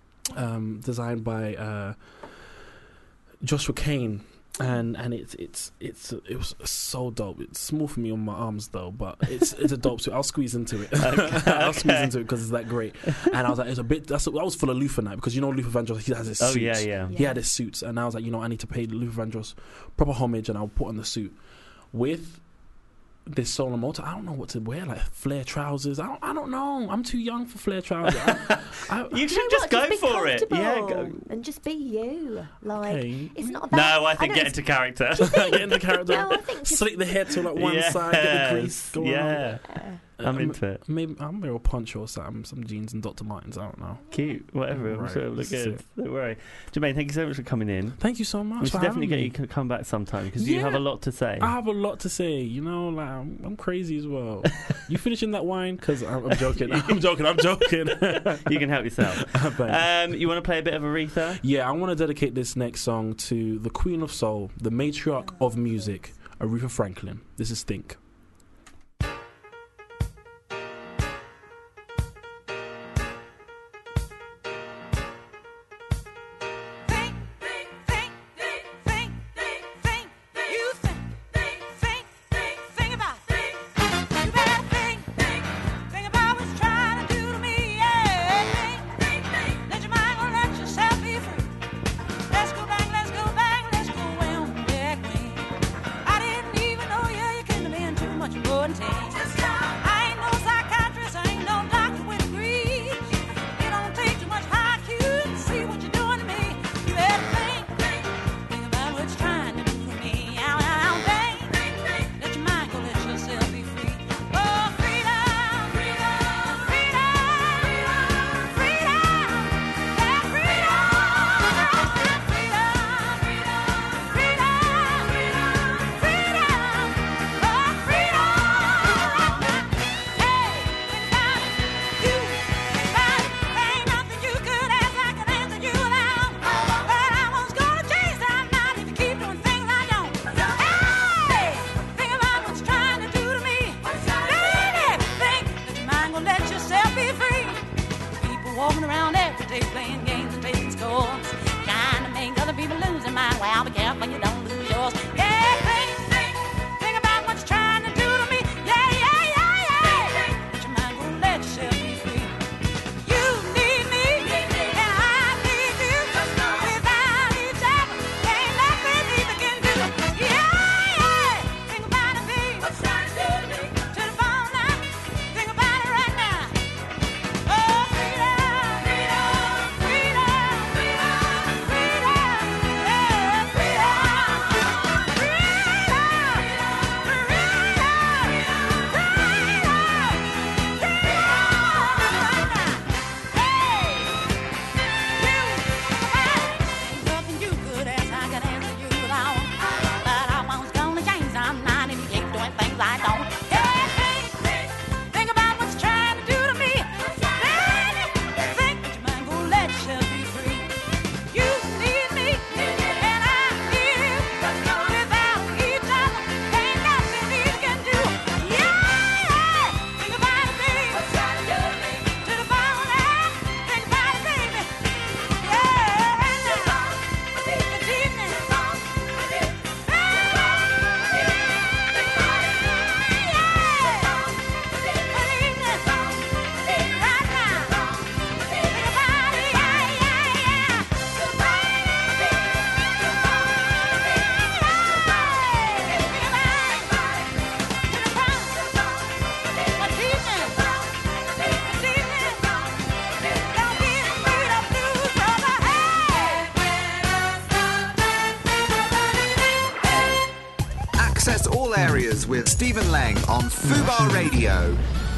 L: um, designed by uh, Joshua Kane. And and it's it's it's it was so dope. It's small for me on my arms though, but it's it's a dope suit. I'll squeeze into it. I'll squeeze into it because it's that great. And I was like, it's a bit. That's I was full of Luther night because you know Luther Vandross, he has his
E: Oh
L: suits.
E: yeah, yeah.
L: He had his suits, and I was like, you know, I need to pay Luther Vandross proper homage, and I'll put on the suit with this Soul and Motor. I don't know what to wear, like flare trousers. I don't, I don't know. I'm too young for flare trousers. I, I,
E: You should
F: You know
E: just
F: what?
E: go
F: be
E: for it. Yeah,
F: comfortable
E: go.
F: and just be you. Like
L: Okay.
F: it's not about.
E: No, I think
F: know
E: get
F: it's-
E: into character.
L: get in the character,
F: No, I think just-
L: slick the hair to like one side, get the grease
E: Yes,
L: going on.
E: yeah,
F: Uh,
E: I'm
L: Um,
E: into it.
L: Maybe I'm wear a poncho or something, some jeans and Doctor Martens. I don't know.
E: Cute, whatever. I'm
L: Right,
E: sure it'll look
L: sick.
E: good. Don't worry, Jermaine. Thank you so much for coming in.
L: Thank you so much.
E: We should
L: for
E: definitely
L: having
E: get
L: me.
E: you to come back sometime because you
L: Yeah.
E: have a lot to say.
L: I have a lot to say. You know, like I'm, I'm crazy as well. You finishing that wine? Because I'm, I'm joking. I'm joking. I'm joking.
E: You can help yourself.
L: Thanks.
E: Um, you want to play a bit of Aretha?
L: Yeah, I want to dedicate this next song to the Queen of Soul, the matriarch of music, Aretha Franklin. This is Think.
M: Let's go back, let's go way on back when I didn't even know you, you couldn't have been too well, be careful you don't lose yours. Yeah, think, think, think about what you're trying to do to me. Yeah, yeah, yeah, yeah. But your mind won't let yourself be free. You need me, and I need you. Without each other, ain't nothing either can do. Yeah, yeah. Think about it, babe. What's trying to do to me? To the phone now. Think about it right now. Oh, freedom, freedom, freedom, freedom, freedom, yeah, freedom, freedom, nothing you could ask, I can answer you without. But I was gonna change, I'm not, and you keep doing things I don't. Hey, hey, hey, think about what you're trying to do to me. Baby, think that your mind gonna let yourself be free. You need me, and I need you. Without each other, ain't nothing we can do. Yeah, yeah, think about it, baby. What's trying to do to me? To the phone now, think about it, baby. Yeah, and now, this evening,
N: Access all areas with Stephen Lang on Fubar Radio.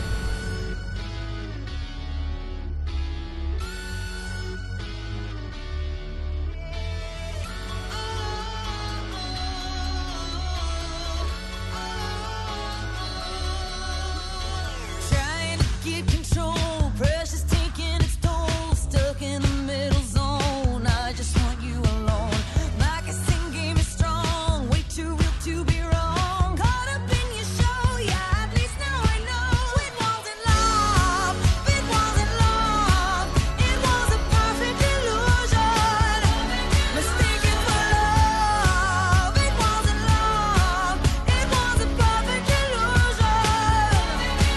O: Trying to get control, pressure's taking its toll. Stuck in the middle zone, I just want you alone. My guessing game is strong, way too real to be wrong. Caught up in your show, yeah, at least now I know. It wasn't love, it wasn't love. It was a perfect illusion. Mistaken for love, it wasn't love. It was a perfect illusion.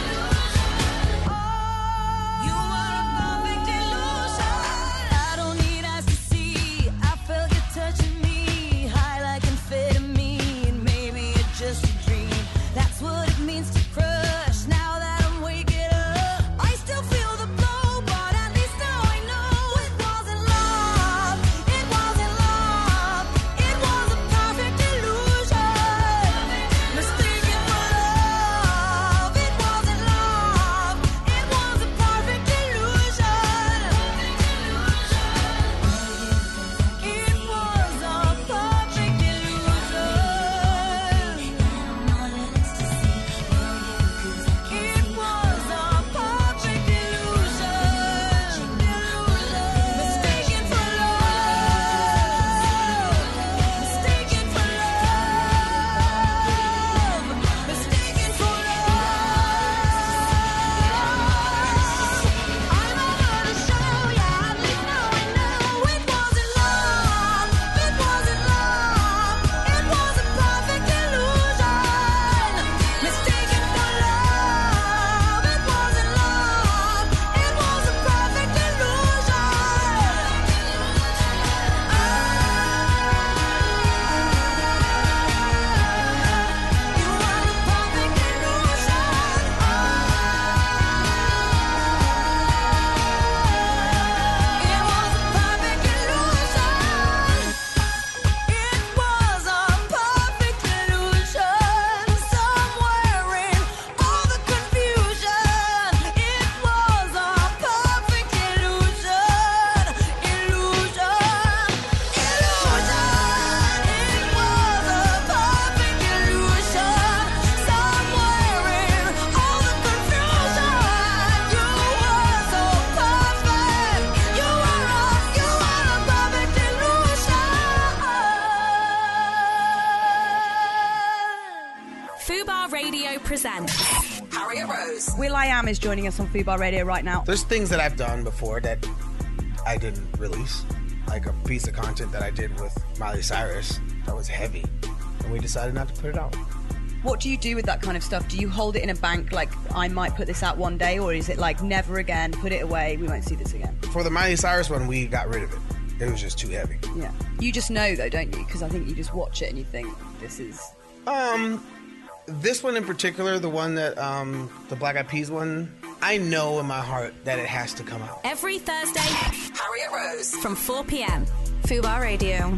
O: You are a perfect illusion. I don't need eyes to see. I felt you touching me, high like amphetamine. Maybe it's just a dream. That's what it means to crush. Now that I'm waking up, I still feel the blow, but at least now I know it wasn't love. It wasn't love. It was a perfect illusion. Mistaken for love. It wasn't love. It was a perfect illusion. It was a perfect illusion. It was a perfect illusion. Mistaken for love. Mistaken for love. Mistaken for love. I'm over to show ya, at least now I know it wasn't love. It wasn't love. It was a perfect illusion. Mistaken for love. It wasn't love. It was a perfect Somewhere in all the confusion, it was a perfect illusion. Illusion, illusion. It was a perfect illusion. Somewhere in all the confusion, you were so perfect. You were a, you were a perfect illusion.
B: Fubar Radio presents
I: Harriet Rose.
P: Will I Am is joining us on Fubar Radio right now.
Q: There's things that I've done before that I didn't release.
P: like a piece of content that I did with Miley Cyrus that was heavy, and we decided not to put it out.
Q: What do you do with that kind of stuff? Do you hold it in a bank, like, I might put this out one day, or is it like, never again, put it away, we won't see this again?
P: For the Miley Cyrus one, we got rid of it. It was just too heavy.
Q: Yeah. You just know, though, don't you? Because I think you just watch it and you think, this is...
P: Um, this one in particular, the one that, um, the Black Eyed Peas one, I know in my heart that it has to come out.
B: Every Thursday, Harriet Rose from four p.m. Fubar Radio.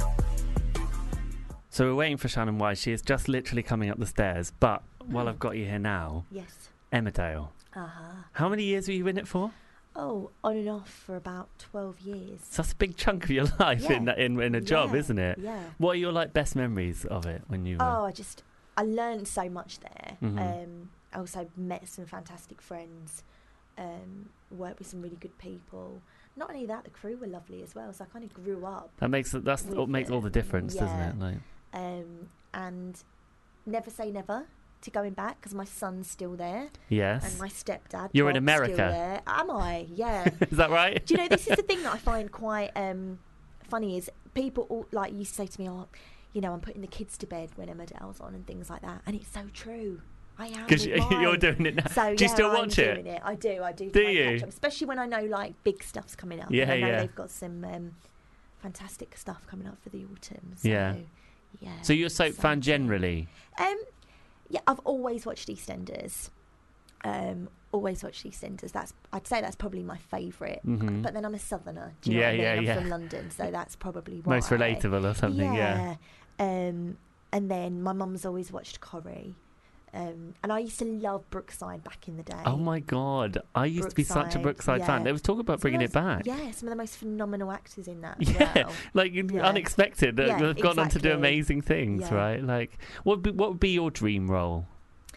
E: So we're waiting for Shannon Wise. She is just literally coming up the stairs. But while I've got you here now,
F: Yes.
E: Emmerdale.
F: Uh-huh.
E: How many years were you in it for?
F: Oh, on and off for about twelve years.
E: So that's a big chunk of your life
F: Yeah.
E: in that in, in a job,
F: Yeah,
E: isn't it?
F: yeah.
E: What are your like best memories of it when you were?
F: Oh, I just, I learned so much there.
E: Mhm.
F: Um, I also met some fantastic friends, um, worked with some really good people. Not only that, the crew were lovely as well, so I kind of grew up.
E: That makes it- that's
F: with
E: what makes all the difference, doesn't
F: yeah.
E: it? Like-
F: Um, and never say never to going back, because my son's still there.
E: Yes.
F: And my stepdad.
E: You're in
F: Bob's
E: America.
F: Still there. Am I? Yeah.
E: Is that right?
F: Do you know, this is the thing that I find quite um, funny is people all, like used to say to me, oh, you know, I'm putting the kids to bed when Emmerdale's on and things like that. And it's so true. I am.
E: 'Cause
F: with
E: you-
F: mine.
E: you're doing it now.
F: So,
E: Do you
F: yeah,
E: still
F: I'm
E: watch it?
F: doing it? I do. I do.
E: Do
F: try and
E: you?
F: catch up, especially when I know like big stuff's coming up.
E: Yeah,
F: and I know
E: yeah.
F: they've got some um, fantastic stuff coming up for the autumn. So,
E: Yeah.
F: yeah.
E: So you're a soap fan generally?
F: Um, yeah, I've always watched EastEnders. Um, always watched EastEnders. That's I'd say that's probably my favourite.
E: Mhm.
F: But then I'm a southerner. Do you
E: Yeah,
F: know what I mean?
E: yeah,
F: I'm
E: yeah.
F: from London, so that's probably why.
E: Most relatable or something, yeah.
F: Um, and then my mum's always watched Corrie. Um, and I used to love Brookside back in the day.
E: Oh my God! I used to be such a Brookside
F: yeah.
E: fan. They was talking about
F: Some
E: bringing
F: of
E: it
F: the-
E: back.
F: Yeah, some of the most phenomenal actors in that. As
E: Yeah,
F: well.
E: like
F: Yeah.
E: unexpected. That
F: Yeah,
E: they've gone on to do
F: exactly.
E: amazing things,
F: Yeah.
E: right? Like, what would be, what would be your dream role?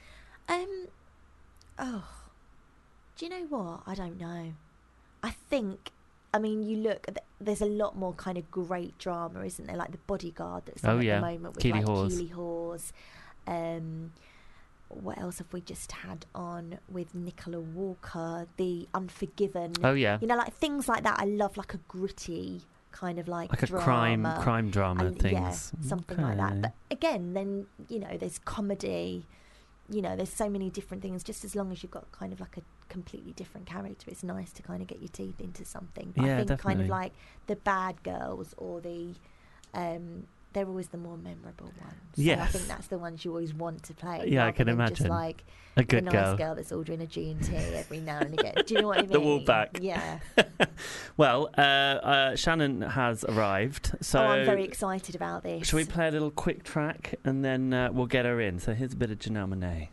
F: Um, oh, do you know what? I don't know. I think, I mean, you look, th- there's a lot more kind of great drama, isn't there? Like The Bodyguard that's on
E: Oh,
F: at
E: yeah.
F: the moment with
E: Keely
F: like
E: Hawes.
F: Keely Hawes. Um, what else have we just had on with Nicola Walker? The Unforgiven.
E: Oh, yeah.
F: You know, like things like that. I love like a gritty kind of like
E: Like a
F: drama.
E: crime- crime drama
F: And,
E: things.
F: Yeah, something like that.
E: Okay.
F: But again, then, you know, there's comedy. You know, there's so many different things. Just as long as you've got kind of like a completely different character, it's nice to kind of get your teeth into something. But
E: Yeah,
F: I think kind
E: definitely.
F: of like the bad girls or the, um, they're always the more memorable ones. So I
E: Yes.
F: think that's the ones you always want to play.
E: Yeah, I
F: rather
E: can
F: than
E: imagine.
F: Just like
E: A good
F: the
E: girl.
F: nice girl that's ordering a G and T every now and again. Do you know what I mean?
E: The wall back.
F: Yeah.
E: Well, uh, uh, Shannon has arrived, so
F: oh, I'm very excited about this.
E: shall we play a little quick track and then uh, we'll get her in? So here's a bit of Janelle Monáe.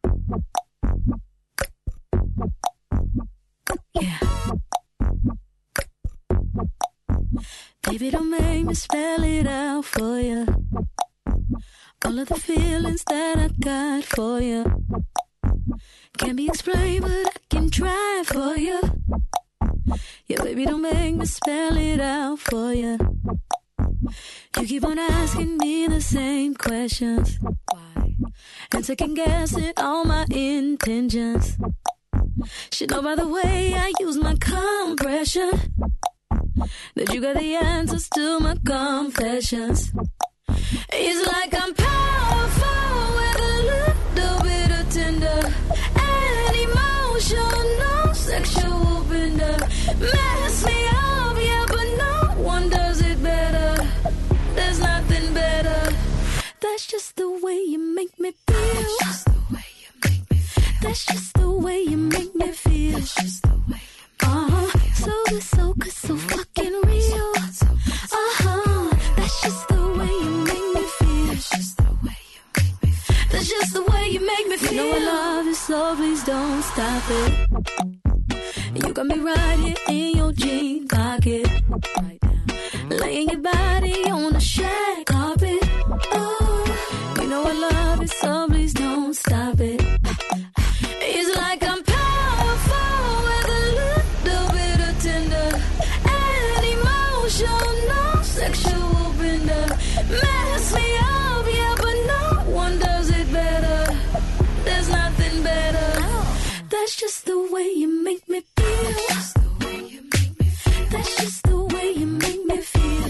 O: Baby, don't make me spell it out for you. All of the feelings that I got for you can't be explained, but I can try for you. Yeah, baby, don't make me spell it out for you. You keep on asking me the same questions. Why? And second guessing all my intentions. Should know by the way I use my compression that you got the answers to my confessions. It's like I'm powerful with a little bit of tender and emotional, sexual bender. Mess me up, yeah, but no one does it better. There's nothing better. That's just the way you make me feel. That's just the way you make me feel. That's just the way you make me feel. That's just the way you make me feel. Uh-huh. So good, so good, so fucking real. Uh-huh. That's just the way you make me feel. That's just the way you make me feel. That's just the way you make me feel. You know I love you, so please don't stop it. You got me right here in your jean pocket, right now, laying your body on the shag carpet. Oh, you know I love you, so please don't stop it. It's like I'm powerful with a little bit of tender and emotional, sexual bender. Mess me up, yeah, but no one does it better. There's nothing better. That's just the way you make me feel. That's just the way you make me feel. That's just the way you make me feel.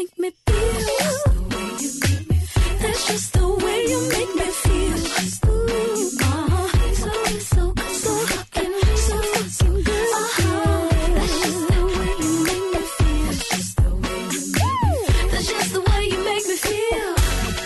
D: make me feel. That's just the way you make me feel. Ooh, uh-huh. So, so, so fucking, so fucking good. Uh-huh. That's just the way you make me feel. That's just the way you make me feel.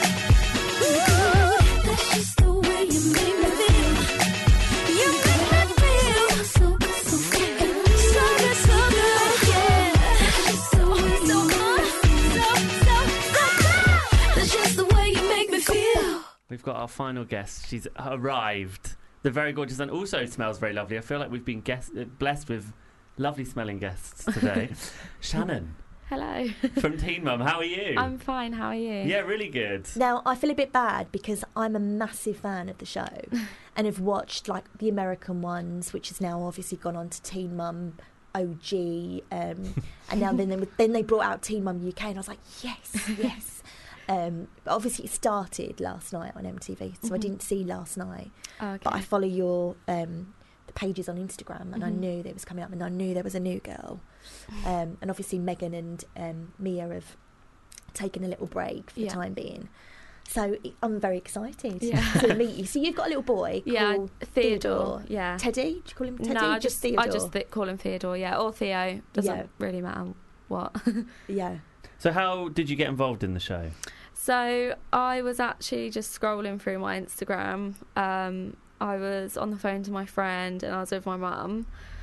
D: Ooh, that's just the way you make me feel. You make me feel so, so fucking, so good, so good, yeah. So, so good, so, so, so good. That's just the way you make me feel.
E: We've got our final guest. She's arrived. The very gorgeous and also smells very lovely. I feel like we've been guest, uh, blessed with lovely smelling guests today. Shannon
R: Hello.
E: from Teen Mum, how are you?
R: I'm fine, how are you?
E: Yeah, really good.
F: Now, I feel a bit bad because I'm a massive fan of the show and have watched like the American ones, which has now obviously gone on to Teen Mum O G, um, and now then they, then they brought out Teen Mum U K, and I was like, yes, yes. Um, but obviously it started last night on M T V, so I
R: Mhm.
F: didn't see last night.
R: Oh, okay.
F: But I follow your um, the pages on Instagram, and I
R: Mhm.
F: knew that it was coming up, and I knew there was a new girl. Um, and obviously Megan and um, Mia have taken a little break for
R: Yeah.
F: the time being. So it- I'm very excited
R: Yeah.
F: to meet you. So you've got a little boy
R: Yeah,
F: called
R: Theodore, yeah.
F: Teddy? Do you call him Teddy?
R: No, I
F: Just
R: just,
F: Theodore?
R: I just th- call him Theodore, yeah, or Theo. Doesn't
F: Yeah.
R: really matter what.
F: Yeah.
E: So how did you get involved in the show?
R: So I was actually just scrolling through my Instagram. Um, I was on the phone to my friend and I was with my mum,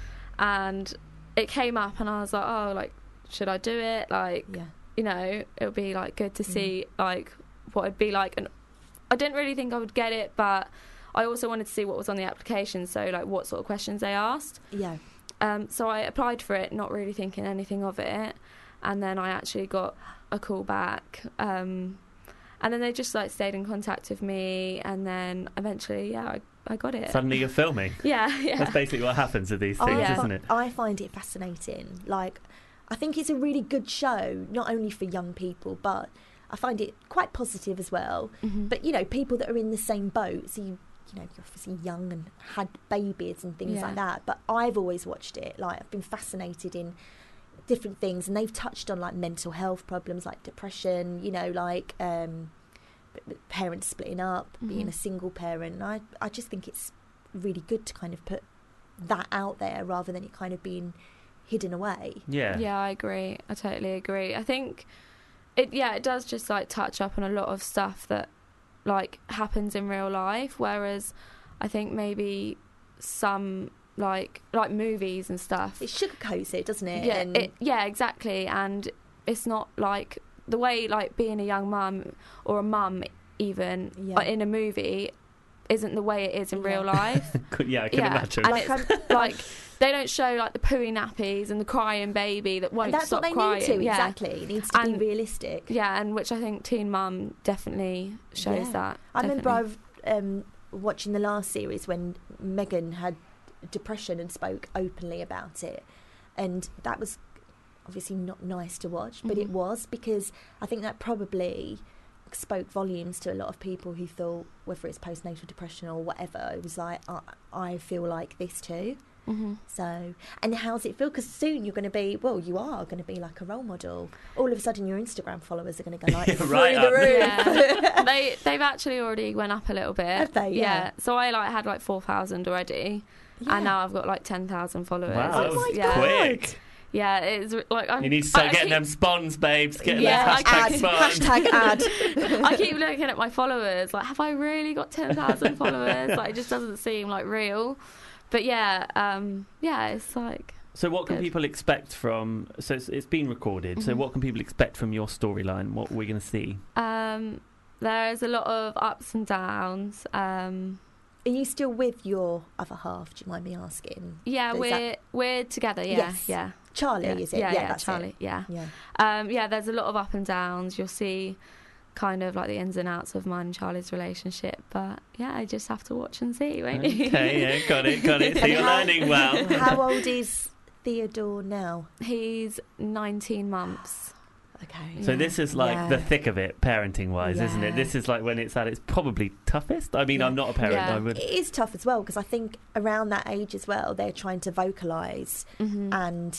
R: and it came up and I was like, oh, like, should I do it? Like,
F: yeah.
R: you know, it would be like good to see like what it'd be like. And I didn't really think I would get it, but I also wanted to see what was on the application. So like what sort of questions they asked.
F: Yeah.
R: Um, so I applied for it, not really thinking anything of it, and then I actually got a call back. Um, and then they just like stayed in contact with me, and then eventually, yeah, I, I got it.
E: Suddenly you're filming.
R: Yeah, yeah.
E: That's basically what happens with these things,
F: I,
E: isn't it?
F: I find it fascinating. Like, I think it's a really good show, not only for young people, but I find it quite positive as well.
R: Mhm.
F: But, you know, people that are in the same boat, so you, you know, you're obviously young and had babies and things
R: Yeah.
F: like that. But I've always watched it. Like, I've been fascinated in different things, and they've touched on like mental health problems like depression, you know, like um, b- b- parents splitting up, being
R: Mhm.
F: a single parent. And I, I just think it's really good to kind of put that out there rather than it kind of being hidden away.
E: Yeah.
R: Yeah, I agree. I totally agree. I think it, yeah, it does just like touch up on a lot of stuff that like happens in real life, whereas I think maybe some like like movies and stuff,
F: It sugarcoats it, doesn't it?
R: yeah,
F: And
R: it, yeah, exactly. And it's not like the way like being a young mum or a mum even
F: Yeah.
R: uh, in a movie isn't the way it is in real life.
E: Yeah, I can imagine.
R: And
F: Like,
R: it's like they don't show like the pooey nappies and the crying baby that won't
F: and that's
R: stop
F: what they
R: crying.
F: need to,
R: yeah.
F: exactly. It needs to
R: And-
F: be realistic.
R: Yeah, and which I think Teen Mum definitely shows
F: Yeah.
R: that.
F: I remember
R: definitely.
F: I've, um, watching the last series when Megan had depression and spoke openly about it, and that was obviously not nice to watch, but it
R: Mhm.
F: was, because I think that probably spoke volumes to a lot of people who thought, whether it's postnatal depression or whatever, it was like, I, I feel like this too.
R: Mhm.
F: So, and how's it feel? Because soon you're going to be, well, you are going to be like a role model. All of a sudden, your Instagram followers are going to go like through
E: Right
F: the
E: up.
F: roof.
R: Yeah. they they've actually already went up a little bit.
F: Have they? Yeah.
R: So I like had like four thousand already,
F: Yeah.
R: and now I've got like ten thousand followers.
E: Wow,
R: It's-
E: that was
R: yeah.
E: quick.
R: Yeah, it's like I'm,
E: You need to start
R: I
E: getting
R: keep,
E: them spawns, babes. Getting
R: Yeah,
E: them
R: I
E: hashtag
R: keep-
E: spawns.
F: Hashtag ad.
R: I keep looking at my followers. Like, have I really got ten thousand followers? Like, it just doesn't seem like real. But yeah, um, yeah, it's like.
E: So what can
R: Good.
E: people expect from... So it's, it's been recorded. So
R: Mhm.
E: what can people expect from your storyline? What are we going to see?
R: Um, there's a lot of ups and downs. Um,
F: Are you still with your other half? Do you mind me asking?
R: yeah,
F: Is
R: we're
F: that-
R: we're together. Yeah,
F: Yes.
R: yeah.
F: Charlie,
R: yeah.
F: is it?
R: Yeah,
F: Yeah,
R: yeah,
F: that's
R: Charlie.
F: it.
R: Yeah.
F: Yeah.
R: Um, yeah, there's a lot of up and downs. You'll see kind of like the ins and outs of mine and Charlie's relationship. But yeah, I just have to watch and see, won't you?
E: Okay, yeah, got it, got it. So you're
F: How-
E: learning well.
F: How old is Theodore now?
R: He's nineteen months.
F: Okay.
E: So
R: Yeah.
E: this is like
F: Yeah.
E: the thick of it, parenting-wise, isn't it?
F: Yeah.
E: This is like when it's at its probably toughest. I mean,
F: Yeah.
E: I'm not a parent.
R: Yeah.
E: I would.
F: It is tough as well, because I think around that age as well, they're trying to vocalise
R: Mhm.
F: and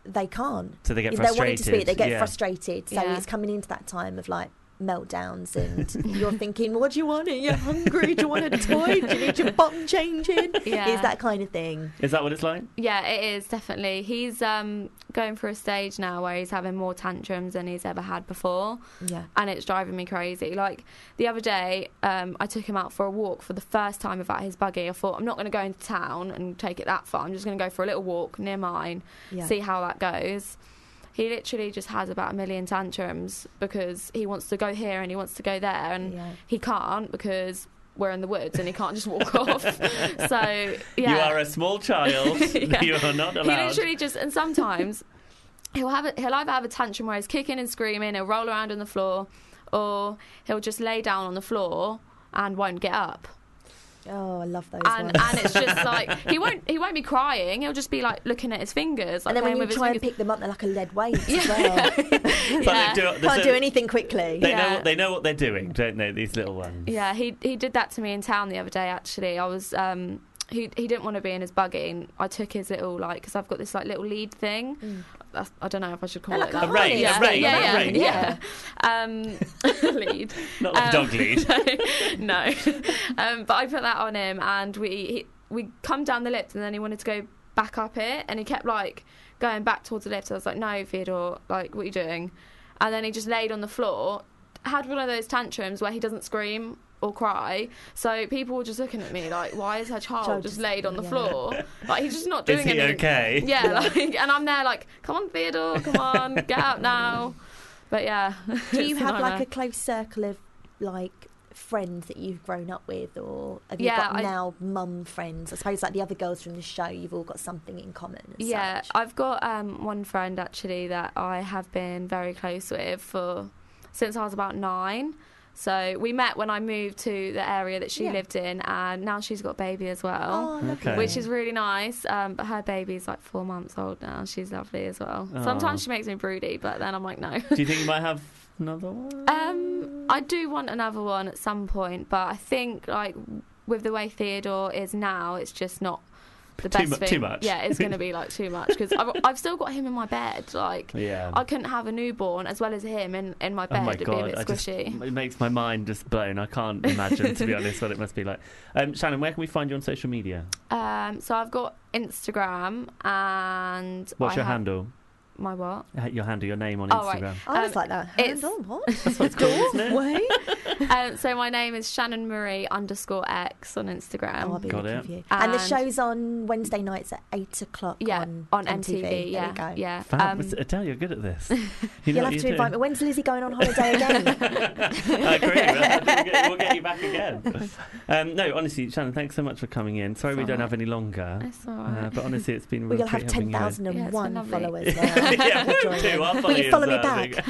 F: they can't.
E: So they get
F: If they're wanting to
E: frustrated,
F: speak, they get
E: yeah.
F: frustrated. So
R: Yeah.
F: it's coming into that time of like meltdowns, and you're thinking, what do you want? Are you hungry? Do you want a toy? Do you need your bum changing?
R: Yeah.
F: It's that kind of thing.
E: Is that what it's like?
R: Yeah, it is, definitely. He's um, going through a stage now where he's having more tantrums than he's ever had before.
F: Yeah.
R: And it's driving me crazy. Like, the other day, um, I took him out for a walk for the first time without his buggy. I thought, I'm not going to go into town and take it that far. I'm just going to go for a little walk near mine,
F: Yeah.
R: see how that goes. He literally just has about a million tantrums because he wants to go here and he wants to go there, and
F: Yeah.
R: he can't because we're in the woods and he can't just walk off. So, yeah.
E: You are a small child.
R: Yeah.
E: You are not
R: He
E: allowed.
R: literally just, and sometimes he'll have a, he'll either have a tantrum where he's kicking and screaming, he'll roll around on the floor, or he'll just lay down on the floor and won't get up.
F: Oh, I love those
R: And
F: ones.
R: and it's just like he won't he won't be crying. He'll just be like looking at his fingers. Like
F: And then when
R: playing
F: you
R: with his
F: try and
R: fingers.
F: pick them up, they're like a lead weight as well.
R: Yeah.
E: But they do-
F: Can't
E: so-
F: do anything quickly.
E: They
R: Yeah.
E: know what they know what they're doing, don't they? These little ones.
R: Yeah, he he did that to me in town the other day. Actually, I was um he he didn't want to be in his buggy, and I took his little like because I've got this like little lead thing.
F: Mm.
R: That's, I don't know if I should call
F: They're
R: it
F: like a
R: that.
F: rein, a
R: yeah,
F: rein,
R: yeah,
F: a
R: yeah,
F: rein,
R: yeah. Um, lead,
E: Not like a
R: Um,
E: dog lead.
R: no. um, but I put that on him, and we he, we come down the lift, and then he wanted to go back up it, and he kept like going back towards the lift. I was like, no, Theodore, like, what are you doing? And then he just laid on the floor, had one of those tantrums where he doesn't scream or cry, so people were just looking at me like, why is her child
F: Child
R: just
F: just-
R: laid on the
F: yeah.
R: floor? Like, he's just not doing
E: Is he
R: anything.
E: okay?
R: Yeah, like, and I'm there like, come on, Theodore, come on, get out now. But yeah.
F: Do you
R: it's a
F: have like
R: nightmare.
F: a close circle of like friends that you've grown up with, or have you
R: Yeah,
F: got
R: I-
F: now mum friends? I suppose like the other girls from the show, you've all got something in common. as
R: Yeah,
F: such.
R: I've got um, one friend actually that I have been very close with for since I was about nine. So we met when I moved to the area that she
F: Yeah.
R: lived in, and now she's got a baby as well,
F: Oh, lovely.
E: Okay.
R: which is really nice. Um, but her baby's like four months old now. She's lovely as well. Sometimes
E: Oh.
R: she makes me broody, but then I'm like, no.
E: Do you think you might have another one?
R: Um, I do want another one at some point, but I think like with the way Theodore is now, it's just not the
E: Too
R: best
E: mu-
R: thing.
E: too much.
R: Yeah, it's going to be like too much because I've, I've still got him in my bed. Like,
E: Yeah.
R: I couldn't have a newborn as well as him in, in my bed.
E: Oh my
R: It'd
E: god!
R: be a bit
E: I just,
R: squishy.
E: it makes my mind just blown. I can't imagine, to be honest, what it must be like. Um, Shannon, where can we find you on social media?
R: Um, so I've got Instagram and
E: What's
R: I
E: your
R: have
E: handle?
R: My what?
E: Uh, Your handle, your name on
R: Oh, right.
E: Instagram.
F: I was
R: Um,
F: like that.
R: it's-
F: Handle, what?
E: That's what it's called, isn't it?
F: Wait.
R: um, so my name is Shannon Marie underscore X on Instagram.
F: Oh, I'll be
E: Got
F: looking
E: it.
F: for you. And, the
R: And-
F: show's on Wednesday nights at eight o'clock.
R: Yeah,
F: on,
R: on M T V.
F: There
R: Yeah,
F: you go.
R: yeah.
E: Fab.
R: Um,
E: Adele, you're good at this. You know
F: You'll
E: what
F: have
E: you're
F: to invite me.
E: doing.
F: When's Lizzie going on holiday again?
E: I agree. We'll get, we'll get you back again. Um, no, honestly, Shannon, thanks so much for coming in. Sorry
R: It's
E: we
R: all
E: don't
R: right.
E: have any longer.
R: It's all right.
E: Uh, but honestly, it's been a
F: We're
E: real
F: going to have
E: treat having
F: ten
E: you in.
F: thousand
R: Yeah,
F: and
R: it's
F: one
R: been lovely.
F: followers now.
E: Yeah,
F: We'll join
E: two.
F: in.
E: I'll follow
F: Will
E: you
F: you follow
E: as
F: me
E: well, I
F: back?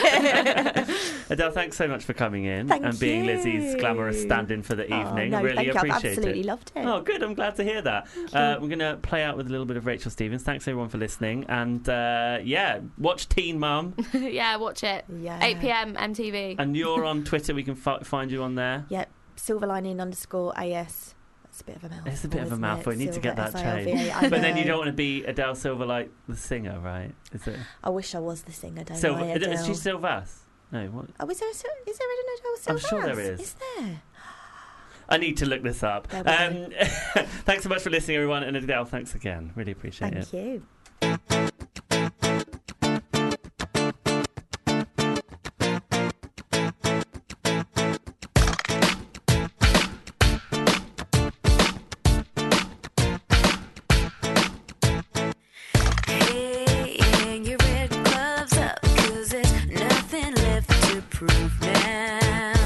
E: think. Adele, thanks so much for coming in
F: Thank
E: and being
F: you.
E: Lizzie's glamorous stand-in for the
F: Oh,
E: evening.
F: no,
E: I really
F: thank you. I've
E: appreciate
F: absolutely
E: it.
F: loved it.
E: Oh, good. I'm glad to hear that. Uh, we're going to play out with a little bit of Rachel Stevens. Thanks, everyone, for listening. And, uh, yeah, watch Teen Mum.
R: yeah, watch it.
F: Yeah.
R: eight p.m. M T V.
E: And you're on Twitter. We can fi- find you on there.
F: Yep. Silverlining underscore A S. That's a bit of a mouthful.
E: It's a bit of a
F: isn't
E: mouthful.
F: it?
E: You need to get
F: Silver,
E: that
F: S I L V A.
E: changed.
F: I
E: But then you
F: know.
E: don't want to be Adele Silverlight, the singer, right? Is it?
F: I wish I was the singer, don't
E: Silver,
F: I,
E: is
F: Adele?
E: she Silvas? No, what?
F: Oh, is there, a, is there an Adele
E: I'm
F: Silvas?
E: sure there is.
F: Is there?
E: I need to look this up.
F: There we
E: Um, thanks so much for listening, everyone. And Adele, thanks again. Really appreciate it.
F: Thank you.
D: Hey, hang your red gloves up, 'cause there's nothing left to prove now.